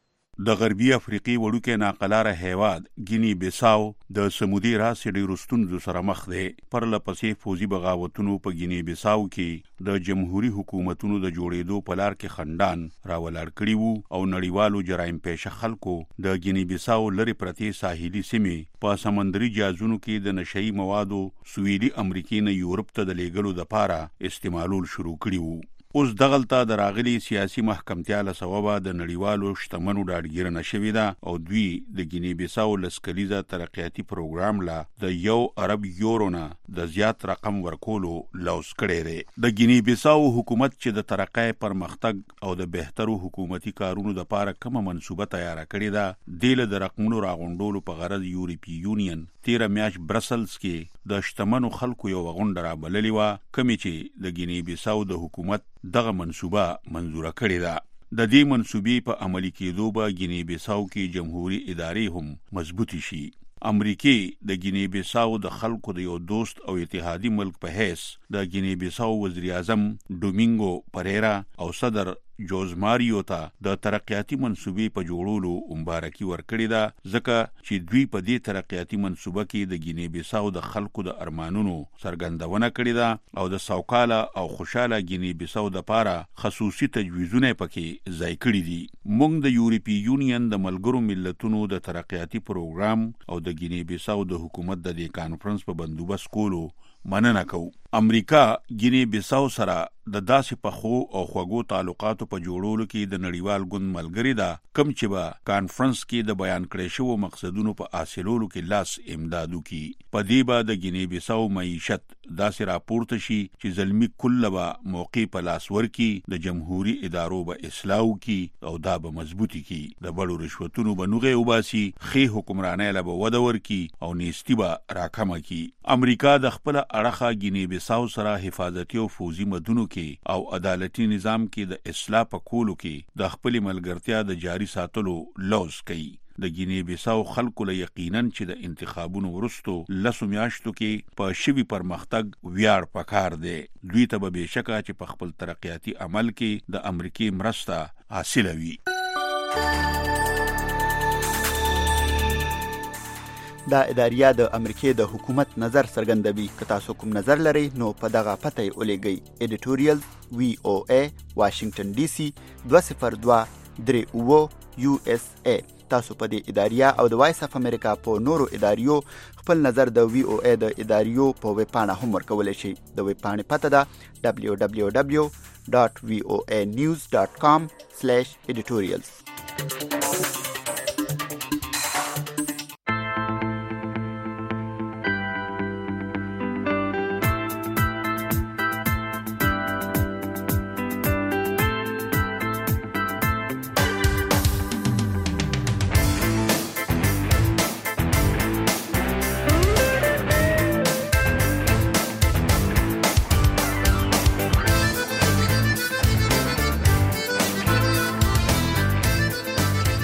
د غربي افریقې وړوکی ناقلاره هیواد ګینی بیساو د سمودي راسې ډېرو ستونزو سره مخ دی. پرله پسې پوځي بغاوتونو په ګینی بیساو کې د جمهوري حکومتونو د جوړېدو په لار کې خنډان راولاړ کړي وو او نړیوالو جرایم پیشه خلکو د ګینی بیساو لرې پرتې ساحلي سیمې په سمندري جهازونو کې د نشهیي موادو سویلي امریکې نه یورپ ته د لیږلو دپاره استعمالول شروع کړي وو. اوس دغلته د راغلي سیاسي محکمتیا له سببه د نړیوالو شتمنو ډاډګیرنه شوې ده او دوی د ګینی بیساو لسکلیزه ترقیاتي پروګرام له د 1 ارب یورو نه د زیات رقم ورکولو لوز کړی دی. د ګینی بیساو حکومت چې د ترقۍ پرمختګ او د بهترو حکومتي کارونو دپاره کومه منصوبه تیاره کړې ده، دې له د رقمونو راغونډولو په غرض یورپي یونین 13 میاشت برسلز کې د شتمنو خلکو یو غونډه رابللې وه، کومې چې د ګینی بیساو د حکومت دغه منصوبه منظوره کړې ده. د دې منصوبې په عملي کېدو به ګینی بیساو کې جمهوري ادارې هم مضبوطی شي. امریکې د ګینی بیساو د خلکو د یو دوست او اتحادي ملک په حیث د ګینی بیساو وزیر اعظم ډومینګو پریرا او صدر جوز ماریو ته د ترقیاتي منصوبې په جوړولو مبارکي ورکړې ده، ځکه چې دوی په دې ترقیاتي منصوبه کې د ګینی بیساو د خلکو د ارمانونو څرګندونه کړې ده او د سوکاله او خوشاله ګینی بیساو دپاره خصوصي تجویزونه پکې ځای کړي دي. موږ د یورپي یونین د ملګرو ملتونو د ترقیاتي پروګرام او د ګینی بیساو د حکومت د دې کانفرنس په بندوبست کولو مننه کوو. امریکا ګینی بیساو سره د داسې پخو او خوږو تعلقاتو په جوړولو کې د نړیوال ګوند ملګری ده، کوم چې به کانفرنس کې د بیان کړی شوو مقصدونو په حاصلولو کې لاس امداد وکړي. په دې به د ګینی بیساو معیشت داسې راپورته شي چې زلمی کله به موقع په لاس ورکي، د جمهوریت ادارو به اصلاح کی او دا به مضبوطی کی، د بړو رشوتونو به نوغه وباسي، خې حکمرانۍ له به وده ورکی او نیستی به راکمه کی. امریکا د خپل اړخه گینی بیساو سره حفاظتي او فوزي مدونو کې او عدالتي نظام کې د اصلاح په کولو کې د خپل ملګرتیا د جاری ساتلو لوز کوي. د گینی بیساو خلکو له یقینا چې د انتخابونو وروستو لسو میاشتو کې په شوي پرمختګ ویاړ پکار دی. دوی ته به بېشکه چې په خپل ترقیاتي عمل کې د امریکای مرسته حاصله وي. دا اداریه د امریکای د حکومت نظر څرګندوي. که تاسو کوم نظر لرئ نو په دغه پته یې ولېږئ. ایډیټوریال VOA واشنگټن DC 20238 USA. تاسو په دې اداریه او د وایس اف امریکا په نورو اداریو خپل نظر د VOA د اداریو په ویب پاڼه هم ورکولی شئ. د ویب پاڼې پته ده www.voanews.com/editorials.